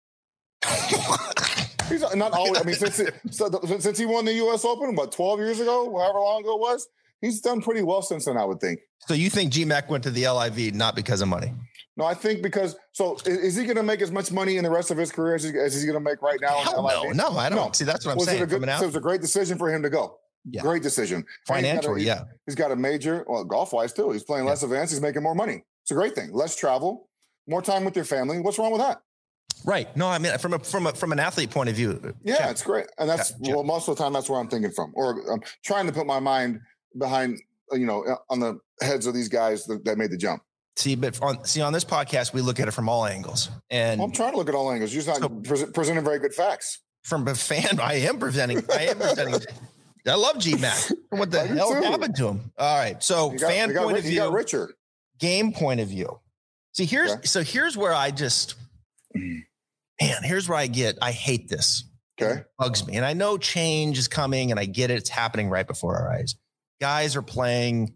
He's not always. I mean, since it, so the, since he won the U S Open, what, twelve years ago, however long ago it was, he's done pretty well since then, I would think. So you think G Mac went to the L I V not because of money? No, I think because. So is, is he going to make as much money in the rest of his career as, he, as he's going to make right now? Hell in the L I V? No, no, I don't. No. See, that's what I'm was saying. It, a good, so it was a great decision for him to go. Yeah. Great decision. Financially, he's yeah. He's got a major, well, golf wise too. He's playing less yeah. events. He's making more money. It's a great thing. Less travel, more time with your family. What's wrong with that? Right. No, I mean, from a, from a, from an athlete point of view. Yeah, check. It's great. And that's, check. well, most of the time that's where I'm thinking from, or I'm trying to put my mind behind, you know, on the heads of these guys that, that made the jump. See, but on, see, on this podcast, we look at it from all angles. And well, I'm trying to look at all angles. You're just not so, pre- presenting very good facts. From a fan, I am presenting, I am presenting. I love G Mac. What the hell too. happened to him? All right. So got, fan got, point of view, got richer. Game point of view. See, here's Okay. so here's where I just, man, here's where I get, I hate this. Okay. It bugs me. And I know change is coming and I get it. It's happening right before our eyes. Guys are playing,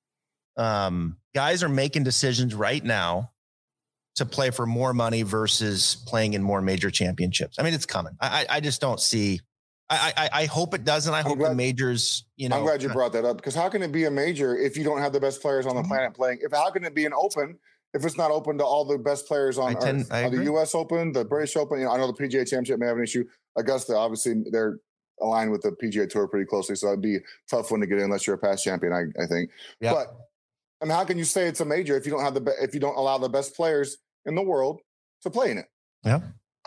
um, guys are making decisions right now to play for more money versus playing in more major championships. I mean, it's coming. I, I, I just don't see, I, I, I hope it doesn't. I I'm hope glad- the majors, you know. I'm glad you brought that up, because how can it be a major if you don't have the best players on the planet playing? If how can it be an open if it's not open to all the best players on I tend- earth? I Uh, the agree. U S Open, the British Open. You know, I know the P G A Championship may have an issue. Augusta, obviously, they're aligned with the P G A Tour pretty closely, so it'd be a tough one to get in unless you're a past champion. I, I think. Yeah. But I mean, how can you say it's a major if you don't have the be- if you don't allow the best players in the world to play in it? Yeah.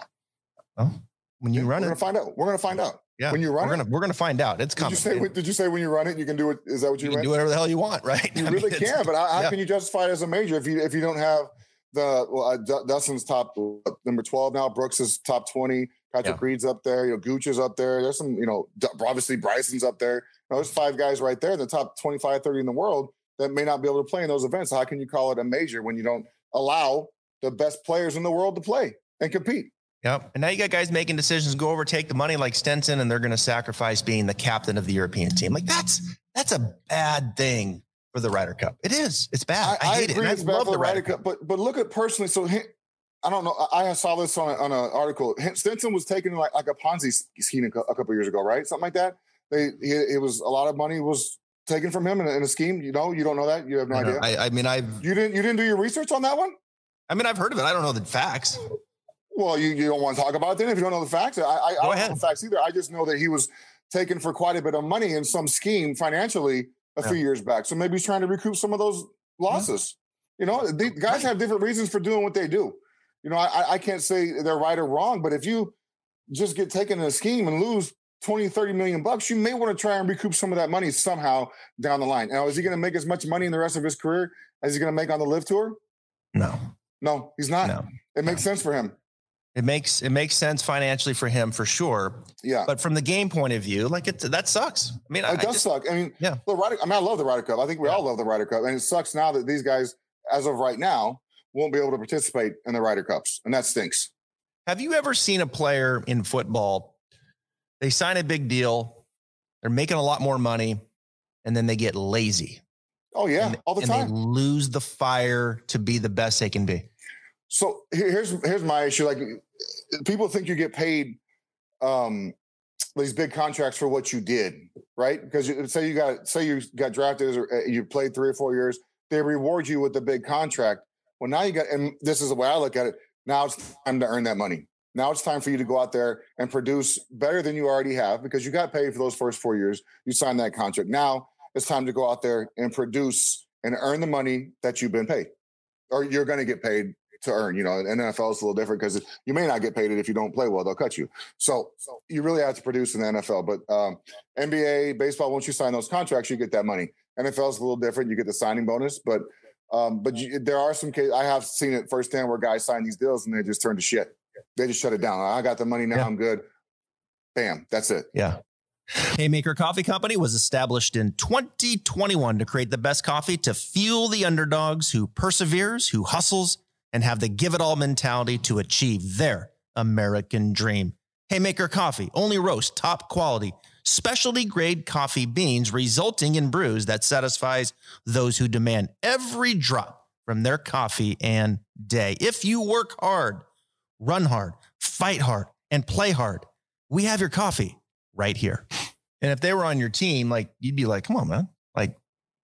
Well, when you Yeah, run we're it, gonna find out. We're gonna find out. yeah, when you run we're it? gonna we're gonna find out. It's Did coming. you say? It- Did you say when you run it, you can do it? Is that what you, you can meant? do whatever the hell you want, right? You I mean, really it's- can, but how, how yeah. can you justify it as a major if you if you don't have the well, uh, D- Dustin's top uh, number twelve now, Brooks is top twenty, Patrick Yeah. Reed's up there, you know, Gooch is up there. There's some, you know, D- obviously Bryson's up there. You know, there's five guys right there in the top twenty-five, thirty in the world that may not be able to play in those events. How can you call it a major when you don't allow the best players in the world to play and compete? Yep. And now you got guys making decisions, go over, take the money like Stenson, and they're going to sacrifice being the captain of the European team. Like that's, that's a bad thing for the Ryder Cup. It is. It's bad. I, I, I hate agree it. And it's I bad love for the the Ryder Cup, but but look at personally. So he- I don't know. I I saw this on a, on an article. Stinson was taken like like a Ponzi scheme a cou- a couple years ago, right? Something like that. They he, it was a lot of money was taken from him in a, in a scheme. You know, you don't know that. You have no I, know. idea. I, I mean, I've, You didn't you didn't do your research on that one? I mean, I've heard of it. I don't know the facts. Well, you, you don't want to talk about it then if you don't know the facts. I, I, I don't ahead. know the facts either. I just know that he was taken for quite a bit of money in some scheme financially a Yeah. few years back. So maybe he's trying to recoup some of those losses. You know, the guys have different reasons for doing what they do. You know, I, I can't say they're right or wrong, but if you just get taken in a scheme and lose twenty, thirty million bucks, you may want to try and recoup some of that money somehow down the line. Now, is he going to make as much money in the rest of his career as he's going to make on the Live Tour? No, No, he's not. no. It makes sense for him. It makes, it makes sense financially for him for sure. Yeah. But from the game point of view, like it, that sucks. I mean, I, It I does just, suck. I mean, Yeah. the Ryder, I mean, I love the Ryder Cup. I think we Yeah. all love the Ryder Cup. And it sucks now that these guys, as of right now, won't be able to participate in the Ryder Cups. And that stinks. have you ever seen a player in football? They sign a big deal. They're making a lot more money. And then they get lazy. Oh, yeah, and, all the and time. they lose the fire to be the best they can be. So here- here's here's my issue. Like, people think you get paid um, these big contracts for what you did, right? Because you, say you got say you got drafted or uh, you played three or four years, they reward you with the big contract. Well, now you got, and this is the way I look at it. Now it's time to earn that money. Now it's time for you to go out there and produce better than you already have, because you got paid for those first four years. You signed that contract. Now it's time to go out there and produce and earn the money that you've been paid, or you're going to get paid to earn. You know, and N F L is a little different because you may not get paid it if you don't play well. They'll cut you. So, so you really have to produce in the N F L. But um, N B A, baseball, once you sign those contracts, you get that money. N F L is a little different. You get the signing bonus, but um, but you, there are some cases, I have seen it firsthand, where guys sign these deals and they just turn to shit. They just shut it down. I got the money now. Yeah. I'm good. Bam. That's it. Yeah. Haymaker Coffee Company was established in twenty twenty-one to create the best coffee to fuel the underdogs who perseveres, who hustles, and have the give it all mentality to achieve their American dream. Haymaker Coffee only roast top quality, specialty grade coffee beans, resulting in brews that satisfies those who demand every drop from their coffee and day. If you work hard, run hard, fight hard, and play hard, we have your coffee right here. And if they were on your team, like, you'd be like, come on, man. Like,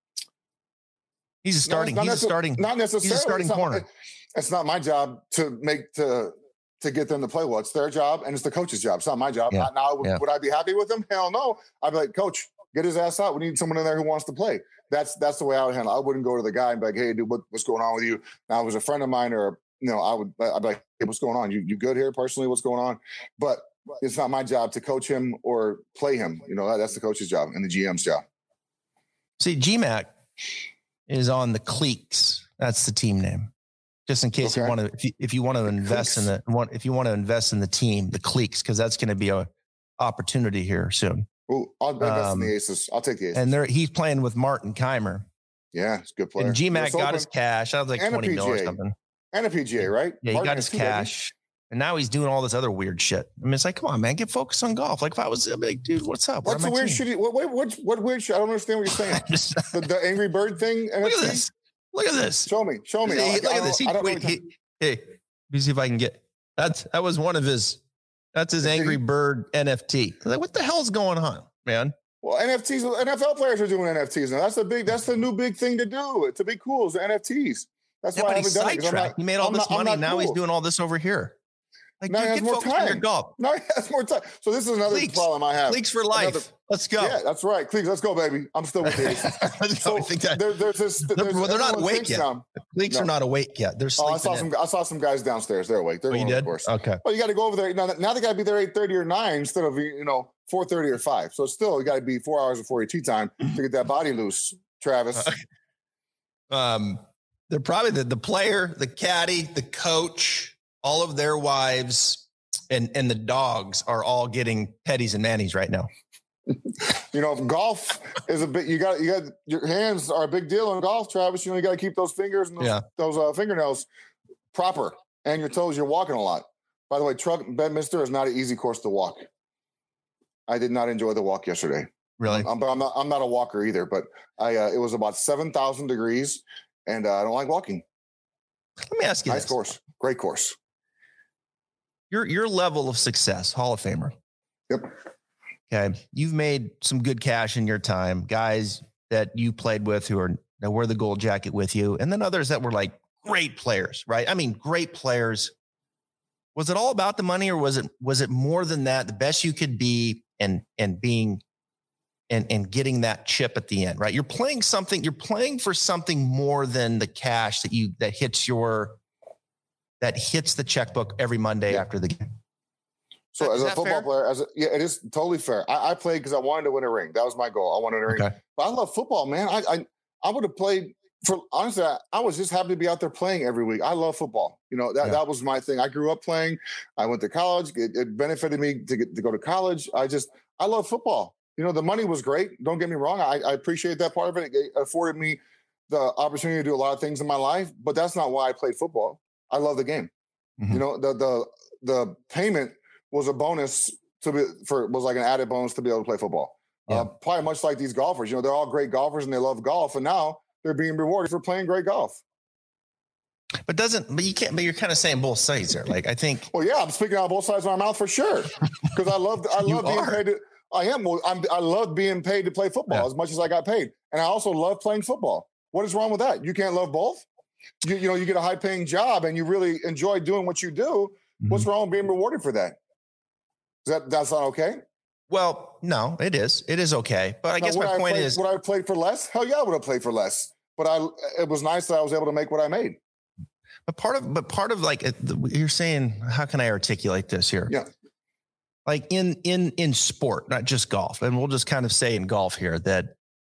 he's a starting, No, he's a necess- starting, Not necessarily. he's a starting It's not- corner. It's not my job to make to to get them to play well. It's their job, and it's the coach's job. It's not my job. Yeah. Now, would, Yeah. would I be happy with him? Hell no. I'd be like, Coach, get his ass out. We need someone in there who wants to play. That's that's the way I would handle it. I wouldn't go to the guy and be like, hey, dude, what, what's going on with you? Now, if it was a friend of mine, or, you know, I would I'd be like, hey, what's going on? You you good here personally? What's going on? But it's not my job to coach him or play him. You know, that, that's the coach's job and the G M's job. See, G MAC is on the Cleeks. That's the team name. Just in case Okay. you want to, if you, if you want to invest in the, want, if you want to invest in the team, the Cleeks, because that's going to be a opportunity here soon. Ooh, I'll invest Um, in the Aces. I'll take the Aces. And there, he's playing with Martin Keimer. yeah, it's a good player. And G MAC U S got Open his cash. I was like and a twenty mil or P G A. something. and a P G A, right? Yeah, he Martin got his too, doesn't he? cash. And now he's doing all this other weird shit. I mean, it's like, come on, man, get focused on golf. Like if I was, I'd be like, dude, what's up? What's the weird shit? What, what, what, what weird shit? I don't understand what you're saying. Just, the, the Angry Bird thing? look at this. Look at this. Show me. Show me. He, I, look I at this. He, I don't wait, know he, hey, let me see if I can get that's that was one of his. That's his Angry Bird N F T. Like, what the hell's going on, man? Well, N F Ts. N F L players are doing N F Ts now. That's the big. That's the new big thing to do. To be cool is the N F Ts. That's Yeah, why I but haven't he's done it. 'cause I'm not- sidetracked. He made all I'm this not- I'm money. not Now he's cool. doing all this over here. Like, Now dude, he has get more focused on your time. golf. No, he has more time. So this is another Cleeks. problem I have. Leaks for life. Another- Let's go. Yeah, that's right. Cleeks, let's go, baby. I'm still with you. Let's go. So I think that, there, there's this. they're, There's, well, they're not everyone awake thinks yet. now- Leaks No. are not awake yet. They're Oh, sleeping I saw in. some. I saw some guys downstairs. They're awake. They're Oh, you going, did? of course. Okay. Well, you got to go over there. Now, now they got to be there eight thirty or nine instead of you know four thirty or five. So still, you got to be four hours before your tea time to get that body loose, Travis. Um, they're probably the, the player, the caddy, the coach, all of their wives, and and the dogs are all getting petties and mannies right now. You know, golf is a bit. You got you got your hands are a big deal in golf, Travis. You know, you got to keep those fingers and those, Yeah. those uh, fingernails proper, and your toes. You're walking a lot. By the way, Truck Bedminster is not an easy course to walk. I did not enjoy the walk yesterday. Really? Um, but I'm not. I'm not a walker either. But I. Uh, it was about seven thousand degrees, and uh, I don't like walking. Let me ask you Nice this. course, great course. Your your level of success, Hall of Famer. Yep. Okay. You've made some good cash in your time, guys that you played with who are that wear the gold jacket with you, and then others that were like great players, right? I mean, great players. Was it all about the money, or was it was it more than that? The best you could be, and and being, and and getting that chip at the end, right? You're playing something. You're playing for something more than the cash that you that hits your that hits the checkbook every Monday Yeah. after the game. So Is as a that football fair? player, as a, yeah, it is totally fair. I, I played because I wanted to win a ring. That was my goal. I wanted a ring. Okay. But I love football, man. I I, I would have played for honestly. I, I was just happy to be out there playing every week. I love football. You know that Yeah. that was my thing. I grew up playing. I went to college. It, it benefited me to get to go to college. I just I love football. You know the money was great. Don't get me wrong. I, I appreciate that part of it. It afforded me the opportunity to do a lot of things in my life. But that's not why I played football. I love the game. Mhm. You know the the the payment was a bonus to be for was like an added bonus to be able to play football. Yeah. Uh, probably much like these golfers. You know they're all great golfers and they love golf, and now they're being rewarded for playing great golf. But doesn't, but you can't, but you're kind of saying both sides there. Like, I think, Well, yeah, I'm speaking out of both sides of my mouth for sure because I love I You love being are. paid. To, I am. Well, I'm, I love being paid to play football Yeah. as much as I got paid, and I also love playing football. What is wrong with that? You can't love both. You, you know, you get a high paying job and you really enjoy doing what you do. What's wrong with being rewarded for that? Is that that's not okay? well, no, it is. It is okay. But I Now, guess would my I point played- is, would I have played for less? Hell yeah, I would have played for less. But I, it was nice that I was able to make what I made. but part of, but part of like, it- the- you're saying, how can I articulate this here? Yeah. Like in, in, in sport, not just golf. And we'll just kind of say in golf here that,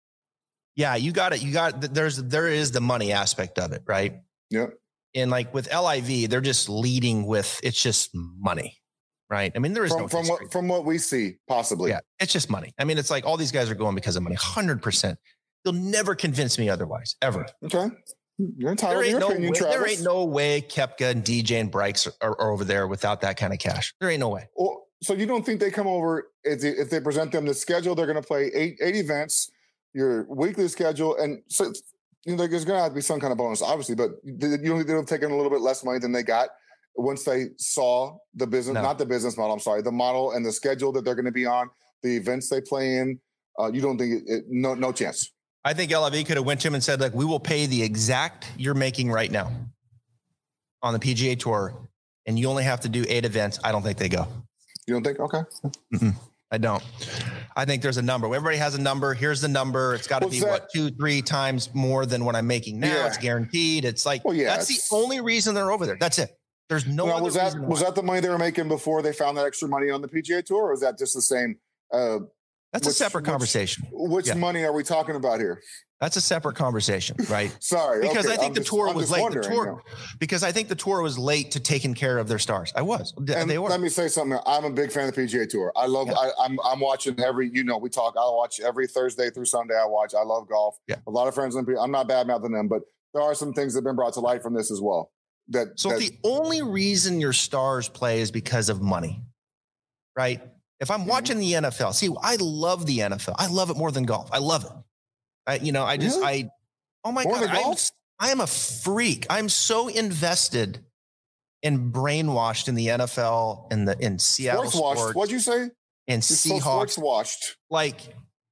yeah, you got it. You got, there's, there is the money aspect of it, right? Yeah. And like with L I V, they're just leading with, it's just money, right? I mean, there is From no from history. what from what we see, possibly. Yeah, it's just money. I mean, it's like all these guys are going because of money, one hundred percent. You'll never convince me otherwise, ever. Okay. You're entitled There to ain't, your no opinion, way, there Travis. ain't no way Koepka and D J and Bryce are, are over there without that kind of cash. There ain't no way. Well, so you don't think they come over if they, if they present them the schedule? They're going to play eight eight events, your weekly schedule, and so you know there's going to have to be some kind of bonus, obviously. But you don't think they'll have taken a little bit less money than they got once they saw the business, No. not the business model. I'm sorry, the model and the schedule that they're going to be on, the events they play in. Uh, you don't think it, it, no no chance? I think L I V could have went to him and said, "Look, we will pay the exact you're making right now on the P G A Tour, and you only have to do eight events." I don't think they go. You don't think? Okay. Mm-mm. I don't. I think there's a number. Everybody has a number. Here's the number. It's got to What's be that? what two, three times more than what I'm making now. Yeah. It's guaranteed. It's like Well, yeah, that's the it's- only reason they're over there. That's it. There's no Now, other was that reason was why. that the money they were making before they found that extra money on the P G A Tour, or is that just the same? Uh, That's a which- separate which- conversation. which Yeah. money are we talking about here? That's a separate conversation, right? Sorry, Because okay, I think I'm the just- tour I'm was just late. The wondering, tour, you know. because I think the tour was late to taking care of their stars. I was. They, And they were. let me say something. I'm a big fan of the P G A Tour. I love. Yeah. I, I'm. I'm watching every. You know, we talk. I watch every Thursday through Sunday. I watch. I love golf. Yeah. A lot of friends. I'm not bad mouthing them, but there are some things that have been brought to light from this as well. that. So that, if the only reason your stars play is because of money, right? If I'm watching the N F L, see, I love the N F L. I love it more than golf. I love it. I, you know, I just, Really? I, oh my More God, than I'm, golf? I am a freak. I'm so invested and brainwashed in the N F L and the in Seattle Sports washed. sports What'd you say? and You're so sports Seahawks. washed. Like,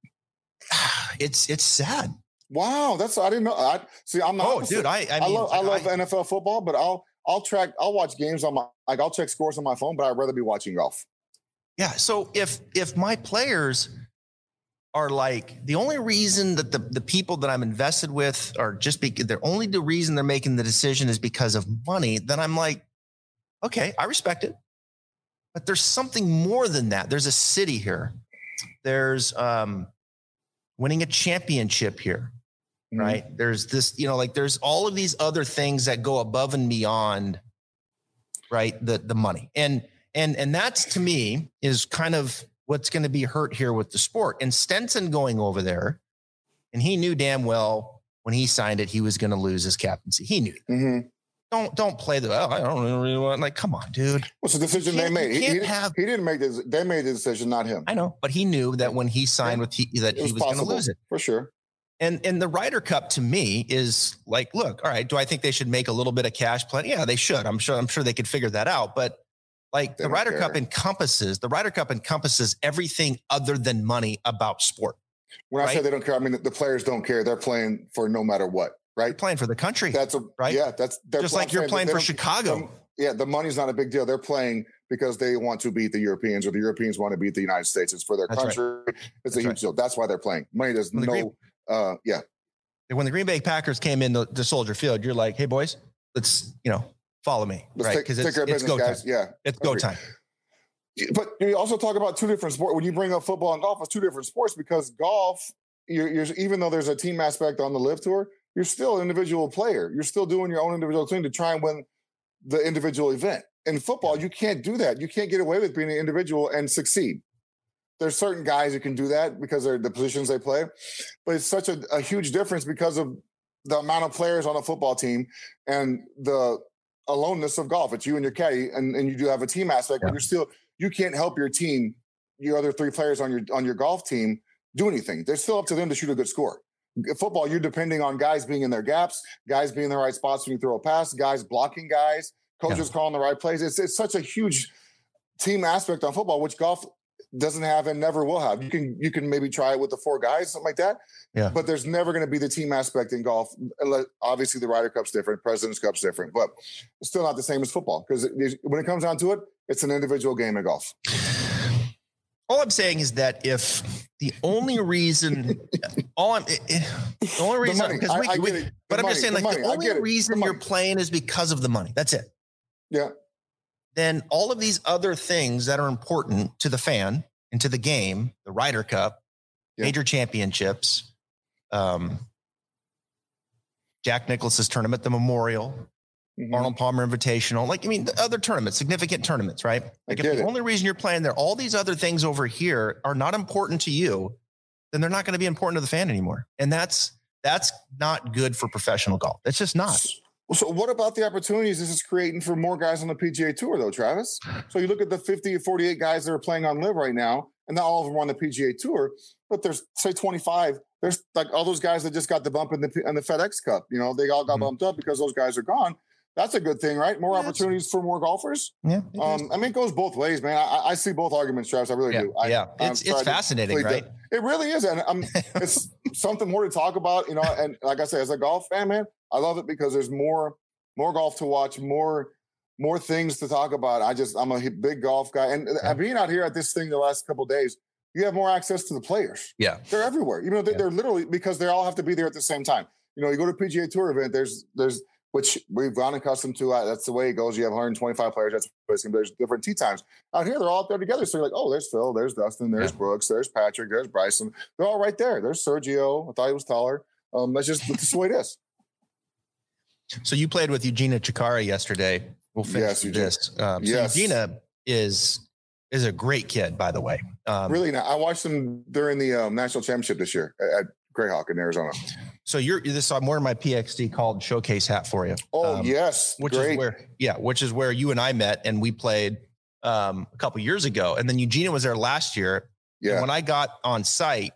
it's it's sad. Wow, that's I didn't know. I see. I'm the Oh, opposite. dude, I I, I mean, love I love I, N F L football, but I'll I'll track I'll watch games on my like I'll check scores on my phone, but I'd rather be watching golf. yeah. So if if my players are like the only reason that the the people that I'm invested with are just because they're only the reason they're making the decision is because of money, then I'm like, okay, I respect it. But there's something more than that. There's a city here. There's um, winning a championship here, mm-hmm. right? There's this, you know, like there's all of these other things that go above and beyond, right? The the money. And and and that's to me is kind of what's going to be hurt here with the sport. And Stenson going over there, and he knew damn well when he signed it, he was going to lose his captaincy. He knew. Mm-hmm. Don't don't play the. Oh, I don't really want. Like, come on, dude. What's the decision they made? He, he, have, he didn't make this. They made the decision, not him. I know, but he knew that when he signed yeah. with he, that was he was going to lose it for sure. And and the Ryder Cup to me is like, look, all right. Do I think they should make a little bit of cash plan? Yeah, they should. I'm sure. I'm sure they could figure that out. But like they the Ryder care. Cup encompasses the Ryder Cup encompasses everything other than money about sport. When right? I say they don't care, I mean the, the players don't care. They're playing for no matter what. Right, you're playing for the country. That's a right. Yeah, that's just like you're playing for Chicago. Um, yeah, the money's not a big deal. They're playing because they want to beat the Europeans, or the Europeans want to beat the United States. It's for their that's country. Right. It's that's a huge right. deal. That's why they're playing. Money does no. Green, uh, yeah. When the Green Bay Packers came in the, the Soldier Field, you're like, hey boys, let's you know follow me, let's right? Because it's, it's go guys. time. Yeah, it's go time. But you also talk about two different sports. When you bring up football and golf, it's two different sports because golf, you're, you're even though there's a team aspect on the Live Tour, you're still an individual player. You're still doing your own individual thing to try and win the individual event. In football, you can't do that. You can't get away with being an individual and succeed. There's certain guys who can do that because they're the positions they play, but it's such a, a huge difference because of the amount of players on a football team and the aloneness of golf. It's you and your caddy, and, and you do have a team aspect, yeah. but you're still you can't help your team, your other three players on your on your golf team do anything. They're still up to them to shoot a good score. Football, you're depending on guys being in their gaps, guys being in the right spots when you throw a pass, guys blocking guys, coaches yeah. calling the right plays. It's it's such a huge team aspect on football, which golf doesn't have and never will have. You can you can maybe try it with the four guys, something like that. Yeah. But there's never going to be the team aspect in golf. Obviously, the Ryder Cup's different, President's Cup's different, but it's still not the same as football because when it comes down to it, it's an individual game of golf. All I'm saying is that if the only reason, all I'm, the only reason, because we, I, I we it, but I'm money, just saying, the like money, the only the reason you're playing is because of the money. That's it. Yeah. Then all of these other things that are important to the fan and to the game, the Ryder Cup, yeah. major championships, um, Jack Nicklaus's tournament, the Memorial, mm-hmm. Arnold Palmer Invitational, like, I mean, the other tournaments, significant tournaments, right? Like if the it. only reason you're playing there, all these other things over here are not important to you, then they're not going to be important to the fan anymore. And that's, that's not good for professional golf. It's just not. So what about the opportunities this is creating for more guys on the P G A Tour, though, Travis? So you look at the fifty or forty-eight guys that are playing on Live right now, and not all of them are on the P G A Tour, but there's, say, twenty-five. There's like all those guys that just got the bump in the in the FedEx Cup. You know, they all got mm-hmm. bumped up because those guys are gone. That's a good thing, right? More yeah, opportunities for more golfers. Yeah. Um, I mean, it goes both ways, man. I, I see both arguments, Travis. I really yeah, do. I, yeah. It's, it's fascinating, right? The, it really is. And um, it's something more to talk about, you know, and like I said, as a golf fan, man, I love it because there's more – more golf to watch, more more things to talk about. I just, I'm a big golf guy. And yeah. being out here at this thing the last couple of days, you have more access to the players. Yeah. They're everywhere. You know, they're, yeah. they're literally, because they all have to be there at the same time. You know, you go to a P G A Tour event, there's, there's, which we've gone accustomed to. Uh, that's the way it goes. You have one hundred twenty-five players. That's basically, there's different tee times. Out here, they're all up there together. So you're like, oh, there's Phil, there's Dustin, there's yeah. Brooks, there's Patrick, there's Bryson. They're all right there. There's Sergio. I thought he was taller. Um, that's just, that's the way it is. So you played with Eugenia Chikara yesterday. We'll finish yes, this. Um, so yes. Eugenia is is a great kid, by the way. Um, really, I watched him during the um, national championship this year at, at Greyhawk in Arizona. So you're this. I'm wearing my P X D called Showcase hat for you. Oh um, yes, which great. is where yeah, which is where you and I met and we played um, a couple years ago. And then Eugenio was there last year. Yeah. And when I got on site,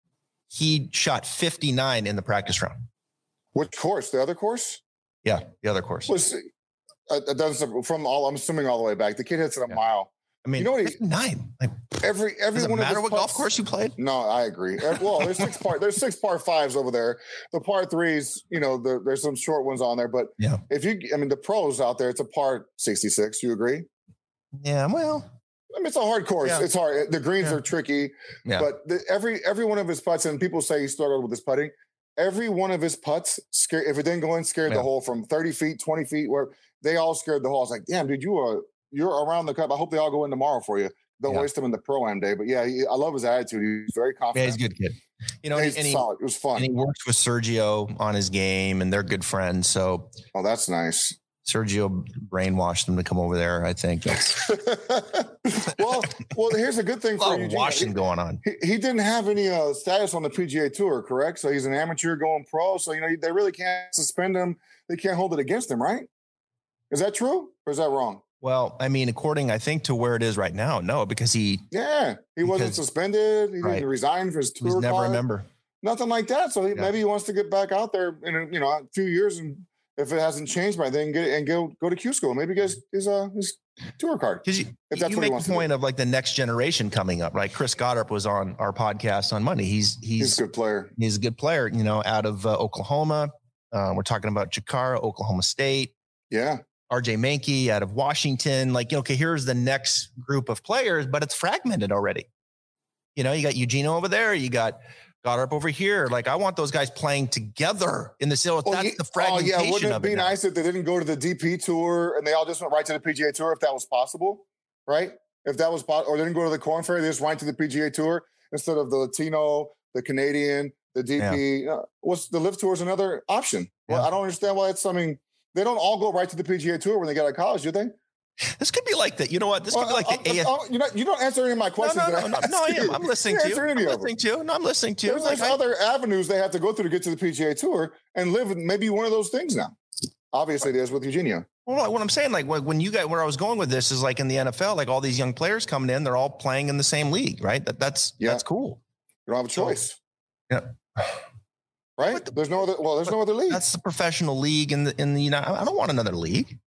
he shot fifty-nine in the practice round. Which course? The other course? Yeah, the other course. Was uh, doesn't from all. I'm assuming all the way back. The kid hits it a Yeah. mile. I mean, you know what he, fifty-nine. Like, every every does it one matter of his what putts, golf course you played? No, I agree. Well, there's six par there's six par fives over there. The par threes, you know, the, there's some short ones on there. But Yeah. if you, I mean, the pros out there, it's a par sixty-six. You agree? Yeah. Well, I mean, it's a hard course. Yeah. It's hard. The greens Yeah. are tricky. Yeah. But the, every every one of his putts, and people say he struggled with his putting. Every one of his putts scared. If it didn't go in, scared Yeah. the hole from thirty feet, twenty feet. Where they all scared the hole. I was like, damn, dude, you are you're around the cup. I hope they all go in tomorrow for you. Don't Yeah. waste them in the pro-am day. But yeah, he, I love his attitude. He's very yeah, confident. he's a good kid. You know, Yeah, and, he's and he, solid. It was fun. and he works with Sergio on his game, and they're good friends. So Oh, that's nice. Sergio brainwashed them to come over there. I think that's well, well, here's a good thing a lot for of Eugene. washing going on. He, he didn't have any uh, status on the P G A Tour, correct? So he's an amateur going pro. So, you know, they really can't suspend him. They can't hold it against him, right? Is that true or is that wrong? Well, I mean, according, I think, to where it is right now, no, because he Yeah, he wasn't Because- suspended. He didn't right. resign for his was tour never a card. member. Nothing like that. So he, Yeah. maybe he wants to get back out there in a, you know a few years, and if it hasn't changed by then, get it and go go to Q school. Maybe get his his, uh, his tour card. Because you, If that's you what he make wants the to do. point of like the next generation coming up, right? Chris Goddard was on our podcast on Monday. He's he's He's a good player. he's a good player, you know, out of uh, Oklahoma. Uh, we're talking about Jakara, Oklahoma State. Yeah. R J Mankey out of Washington. Like, okay, here's the next group of players, but it's fragmented already. You know, you got Eugenio over there, you got Goddard over here. Like, I want those guys playing together in the seal. Oh, That's ye- the fragmentation Oh, yeah. Wouldn't it of be it now. nice if they didn't go to the D P tour and they all just went right to the P G A Tour if that was possible, right? If that was possible, or they didn't go to the Corn Ferry, they just went to the P G A Tour instead of the Latino, the Canadian, the D P. Yeah. Uh, what's the Live Tour is another option. Well, Yeah. I don't understand why it's something. They don't all go right to the P G A Tour when they get out of college, do they? This could be like the, you know what? This could Well, be like the I- A F. I- I- you, don't, you don't answer any of my No, questions. no, that no, I no, ask no, I am. you. I'm listening You to you. answer I'm any of them. listening to you. No, I'm listening to you. There's, Like, there's I- other avenues they have to go through to get to the P G A Tour and live maybe one of those things now. Obviously, it is with Eugenio. Well, what I'm saying, like when when you got where I was going with this is like in the N F L, like all these young players coming in, they're all playing in the same league, right? That that's Yeah. that's cool. You don't have a choice. Yeah. Right? What the- there's no other. Well, there's no other league. That's the professional league in the in the United. I don't want another league.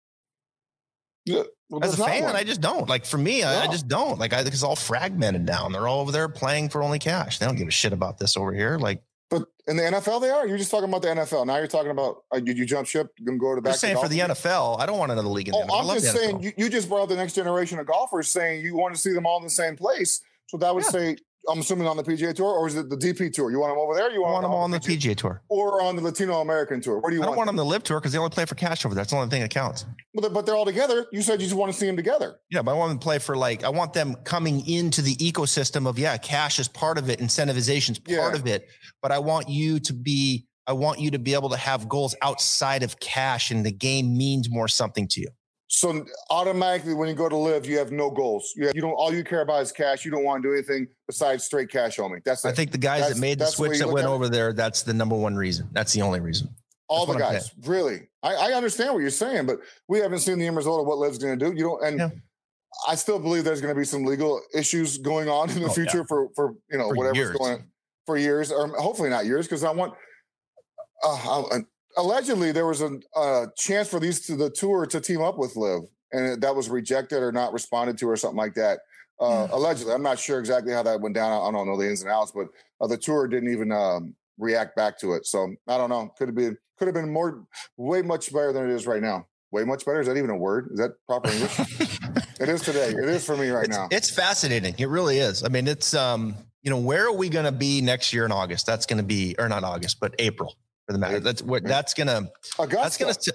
Yeah, well, As a there's not fan, one. I just don't. Like for me, I, I No. just don't. Like I think it's all fragmented down. They're all over there playing for only cash. They don't give a shit about this over here. Like But in the N F L, they are. You're just talking about the N F L. Now you're talking about uh, you, you jump ship, you can go to I'm back. just to saying for golf the again? N F L, I don't want another league in the Oh, N F L. I I'm love just the N F L. saying. You, you just brought up the next generation of golfers, saying you want to see them all in the same place. So that would Yeah. say, I'm assuming on the P G A Tour, or is it the D P Tour? You want them over there? Or you I want, want them all on the P G A P G A Tour. or on the Latino American Tour? Where do you I don't want? want them to live tour because they only play for cash over there. That's the only thing that counts. But they're, but they're all together. You said you just want to see them together. Yeah, but I want them to play for like, I want them coming into the ecosystem of, yeah, cash is part of it, incentivization's part Yeah. of it. But I want you to be, I want you to be able to have goals outside of cash and the game means more something to you. So automatically, when you go to live, you have no goals. You, have, you don't. All you care about is cash. You don't want to do anything besides straight cash only. That's it. I think the guys That's- that made the that's the way switch you that look went at it? over there, that's the number one reason. That's the only reason. all the that's what I'm guys, really. I, I understand what you're saying, but we haven't seen the end result of what Liv's going to do. You don't, and Yeah. I still believe there's going to be some legal issues going on in the Oh, future yeah. for for you know For whatever's years. going on for years, or hopefully not years, because I want. Uh, I- allegedly, there was a, a chance for these to the tour to team up with Liv, and that was rejected or not responded to or something like that. Uh, Yeah. Allegedly, I'm not sure exactly how that went down. I, I don't know the ins and outs, but uh, the tour didn't even um, react back to it. So I don't know. Could have been could have been more, way much better than it is right now. Way much better. Is that even a word? Is that proper English? It is today. It is for me right it's, now. It's fascinating. It really is. I mean, it's, um, you know, where are we going to be next year in August? That's going to be, or not August, but April for the matter. That's what, that's going to, Augusta. that's going to,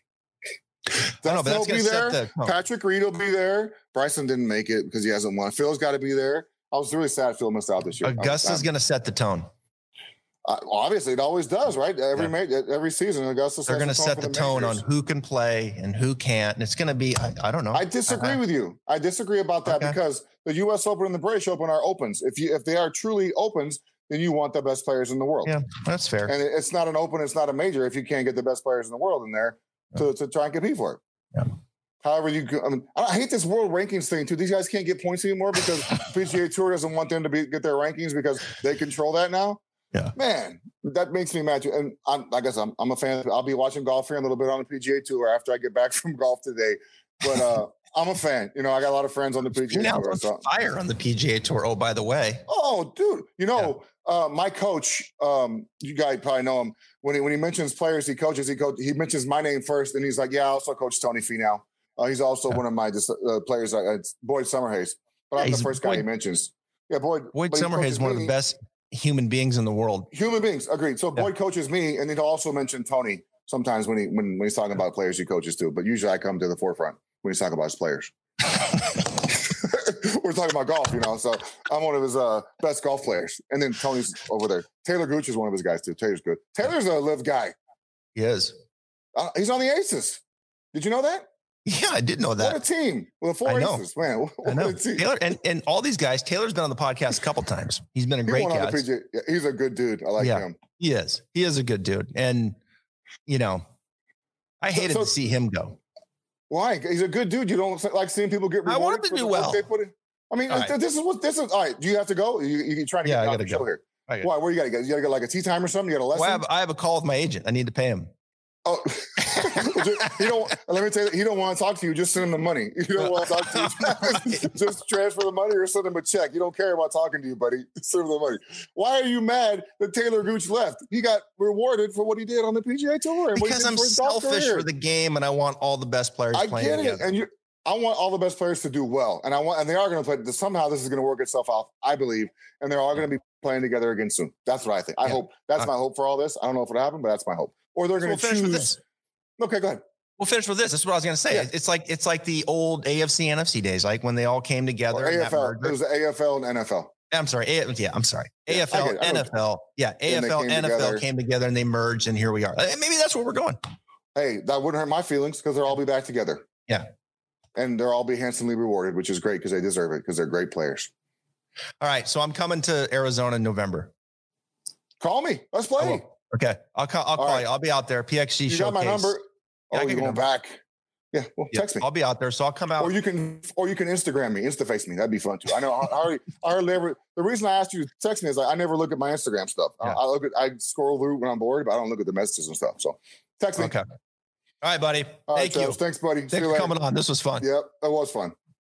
Dustin know, but that's will gonna be set there. the- oh. Patrick Reed will be there. Bryson didn't make it because he hasn't won. Phil's got to be there. I was really sad Phil missed out this year. Augusta's going to set the tone. Uh, obviously, it always does, right? Every Yeah. ma- every season, Augusta. They're going to set the tone on who can play and who can't. And it's going to be, I, I don't know. I disagree I- with you. I disagree about that Okay. because the U S Open and the British Open are opens. If you if they are truly opens, then you want the best players in the world. Yeah, that's fair. And it's not an open, it's not a major if you can't get the best players in the world in there to, to try and compete for it. Yeah. However, you I mean, I hate this world rankings thing too. These guys can't get points anymore because P G A Tour doesn't want them to be, get their rankings because they control that now. Yeah, man, that makes me mad. And I'm, I guess I'm, I'm a fan. I'll be watching golf here a little bit on the P G A Tour after I get back from golf today. But uh, I'm a fan. You know, I got a lot of friends on the P G A now Tour. On so. fire on the P G A Tour. Oh, by the way. Oh, dude. You know, yeah. uh, my coach. Um, you guys probably know him. When he when he mentions players he coaches, he coach, he mentions my name first, and he's like, "Yeah, I also coach Tony Finau. Uh, he's also yeah. one of my just uh, players. Uh, it's Boyd Summerhays, but yeah, I'm the first Boyd, guy he mentions. Yeah, Boyd. Boyd Summerhays is one of the best human beings in the world. Human beings, agreed. So yeah. Boyd coaches me, and he'll also mention Tony sometimes when he when, when he's talking about players he coaches too. But usually I come to the forefront when he's talking about his players. We're talking about golf, you know. So I'm one of his uh, best golf players, and then Tony's over there. Taylor Gooch is one of his guys too. Taylor's good. Taylor's a live guy. He is. Uh, he's on the Aces. Did you know that? Yeah, I did know that. What a team with four aces, man. What, I know. A team. Taylor and, and all these guys. Taylor's been on the podcast a couple times. He's been a he great guy. Yeah, he's a good dude. I like yeah, him. He is. He is a good dude. And, you know, I hated so, so, to see him go. Why? He's a good dude. You don't like seeing people get rewarded. I want him to do well. They put in. I mean, right. this is what this is. All right. Do you have to go? You, you trying to yeah, get I out gotta the go. show here? Gotta Why? Where you got to go? You got to go like a tea time or something? You got a lesson? Well, I, have, I have a call with my agent. I need to pay him. Oh, he don't. Let me tell you, he don't want to talk to you. Just send him the money. You don't want to talk to you. Just transfer the money or send him a check. You don't care about talking to you, buddy. Send him the money. Why are you mad that Taylor Gooch left? He got rewarded for what he did on the P G A Tour. And because I'm selfish for the game, and I want all the best players. I playing get it, together. and you. I want all the best players to do well, and I want, and they are going to play. Somehow, this is going to work itself out, I believe, and they're all going to be playing together again soon. That's what I think. I yeah. hope that's uh, my hope for all this. I don't know if it'll happen, but that's my hope. Or they're going to so we'll choose. Okay, go ahead. We'll finish with this. That's what I was going to say. Yeah. It's like it's like the old A F C N F C days, like when they all came together. Or A F L. It was the A F L and N F L. I'm sorry. A- yeah, I'm sorry. Yeah, A F L, N F L. Yeah, A F L, N F L together. Came together and they merged, and here we are. Maybe that's where we're going. Hey, that wouldn't hurt my feelings because they'll all be back together. Yeah. And they'll all be handsomely rewarded, which is great because they deserve it because they're great players. All right. So I'm coming to Arizona in November. Call me. Let's play. Okay. I'll call, I'll call right. you. I'll be out there. P X G you showcase. You got my number. Yeah, oh, you're going back. Yeah. Well, yeah, text me. I'll be out there. So I'll come out. Or you can, or you can Instagram me, Instaface me. That'd be fun too. I know. I already, I already never, the reason I asked you to text me is like, I never look at my Instagram stuff. Yeah. I, I look at, I scroll through when I'm bored, but I don't look at the messages and stuff. So text me. Okay. All right, buddy. All right, Thank you. Thanks, buddy. Thanks for coming on. This was fun. Yep, that was fun.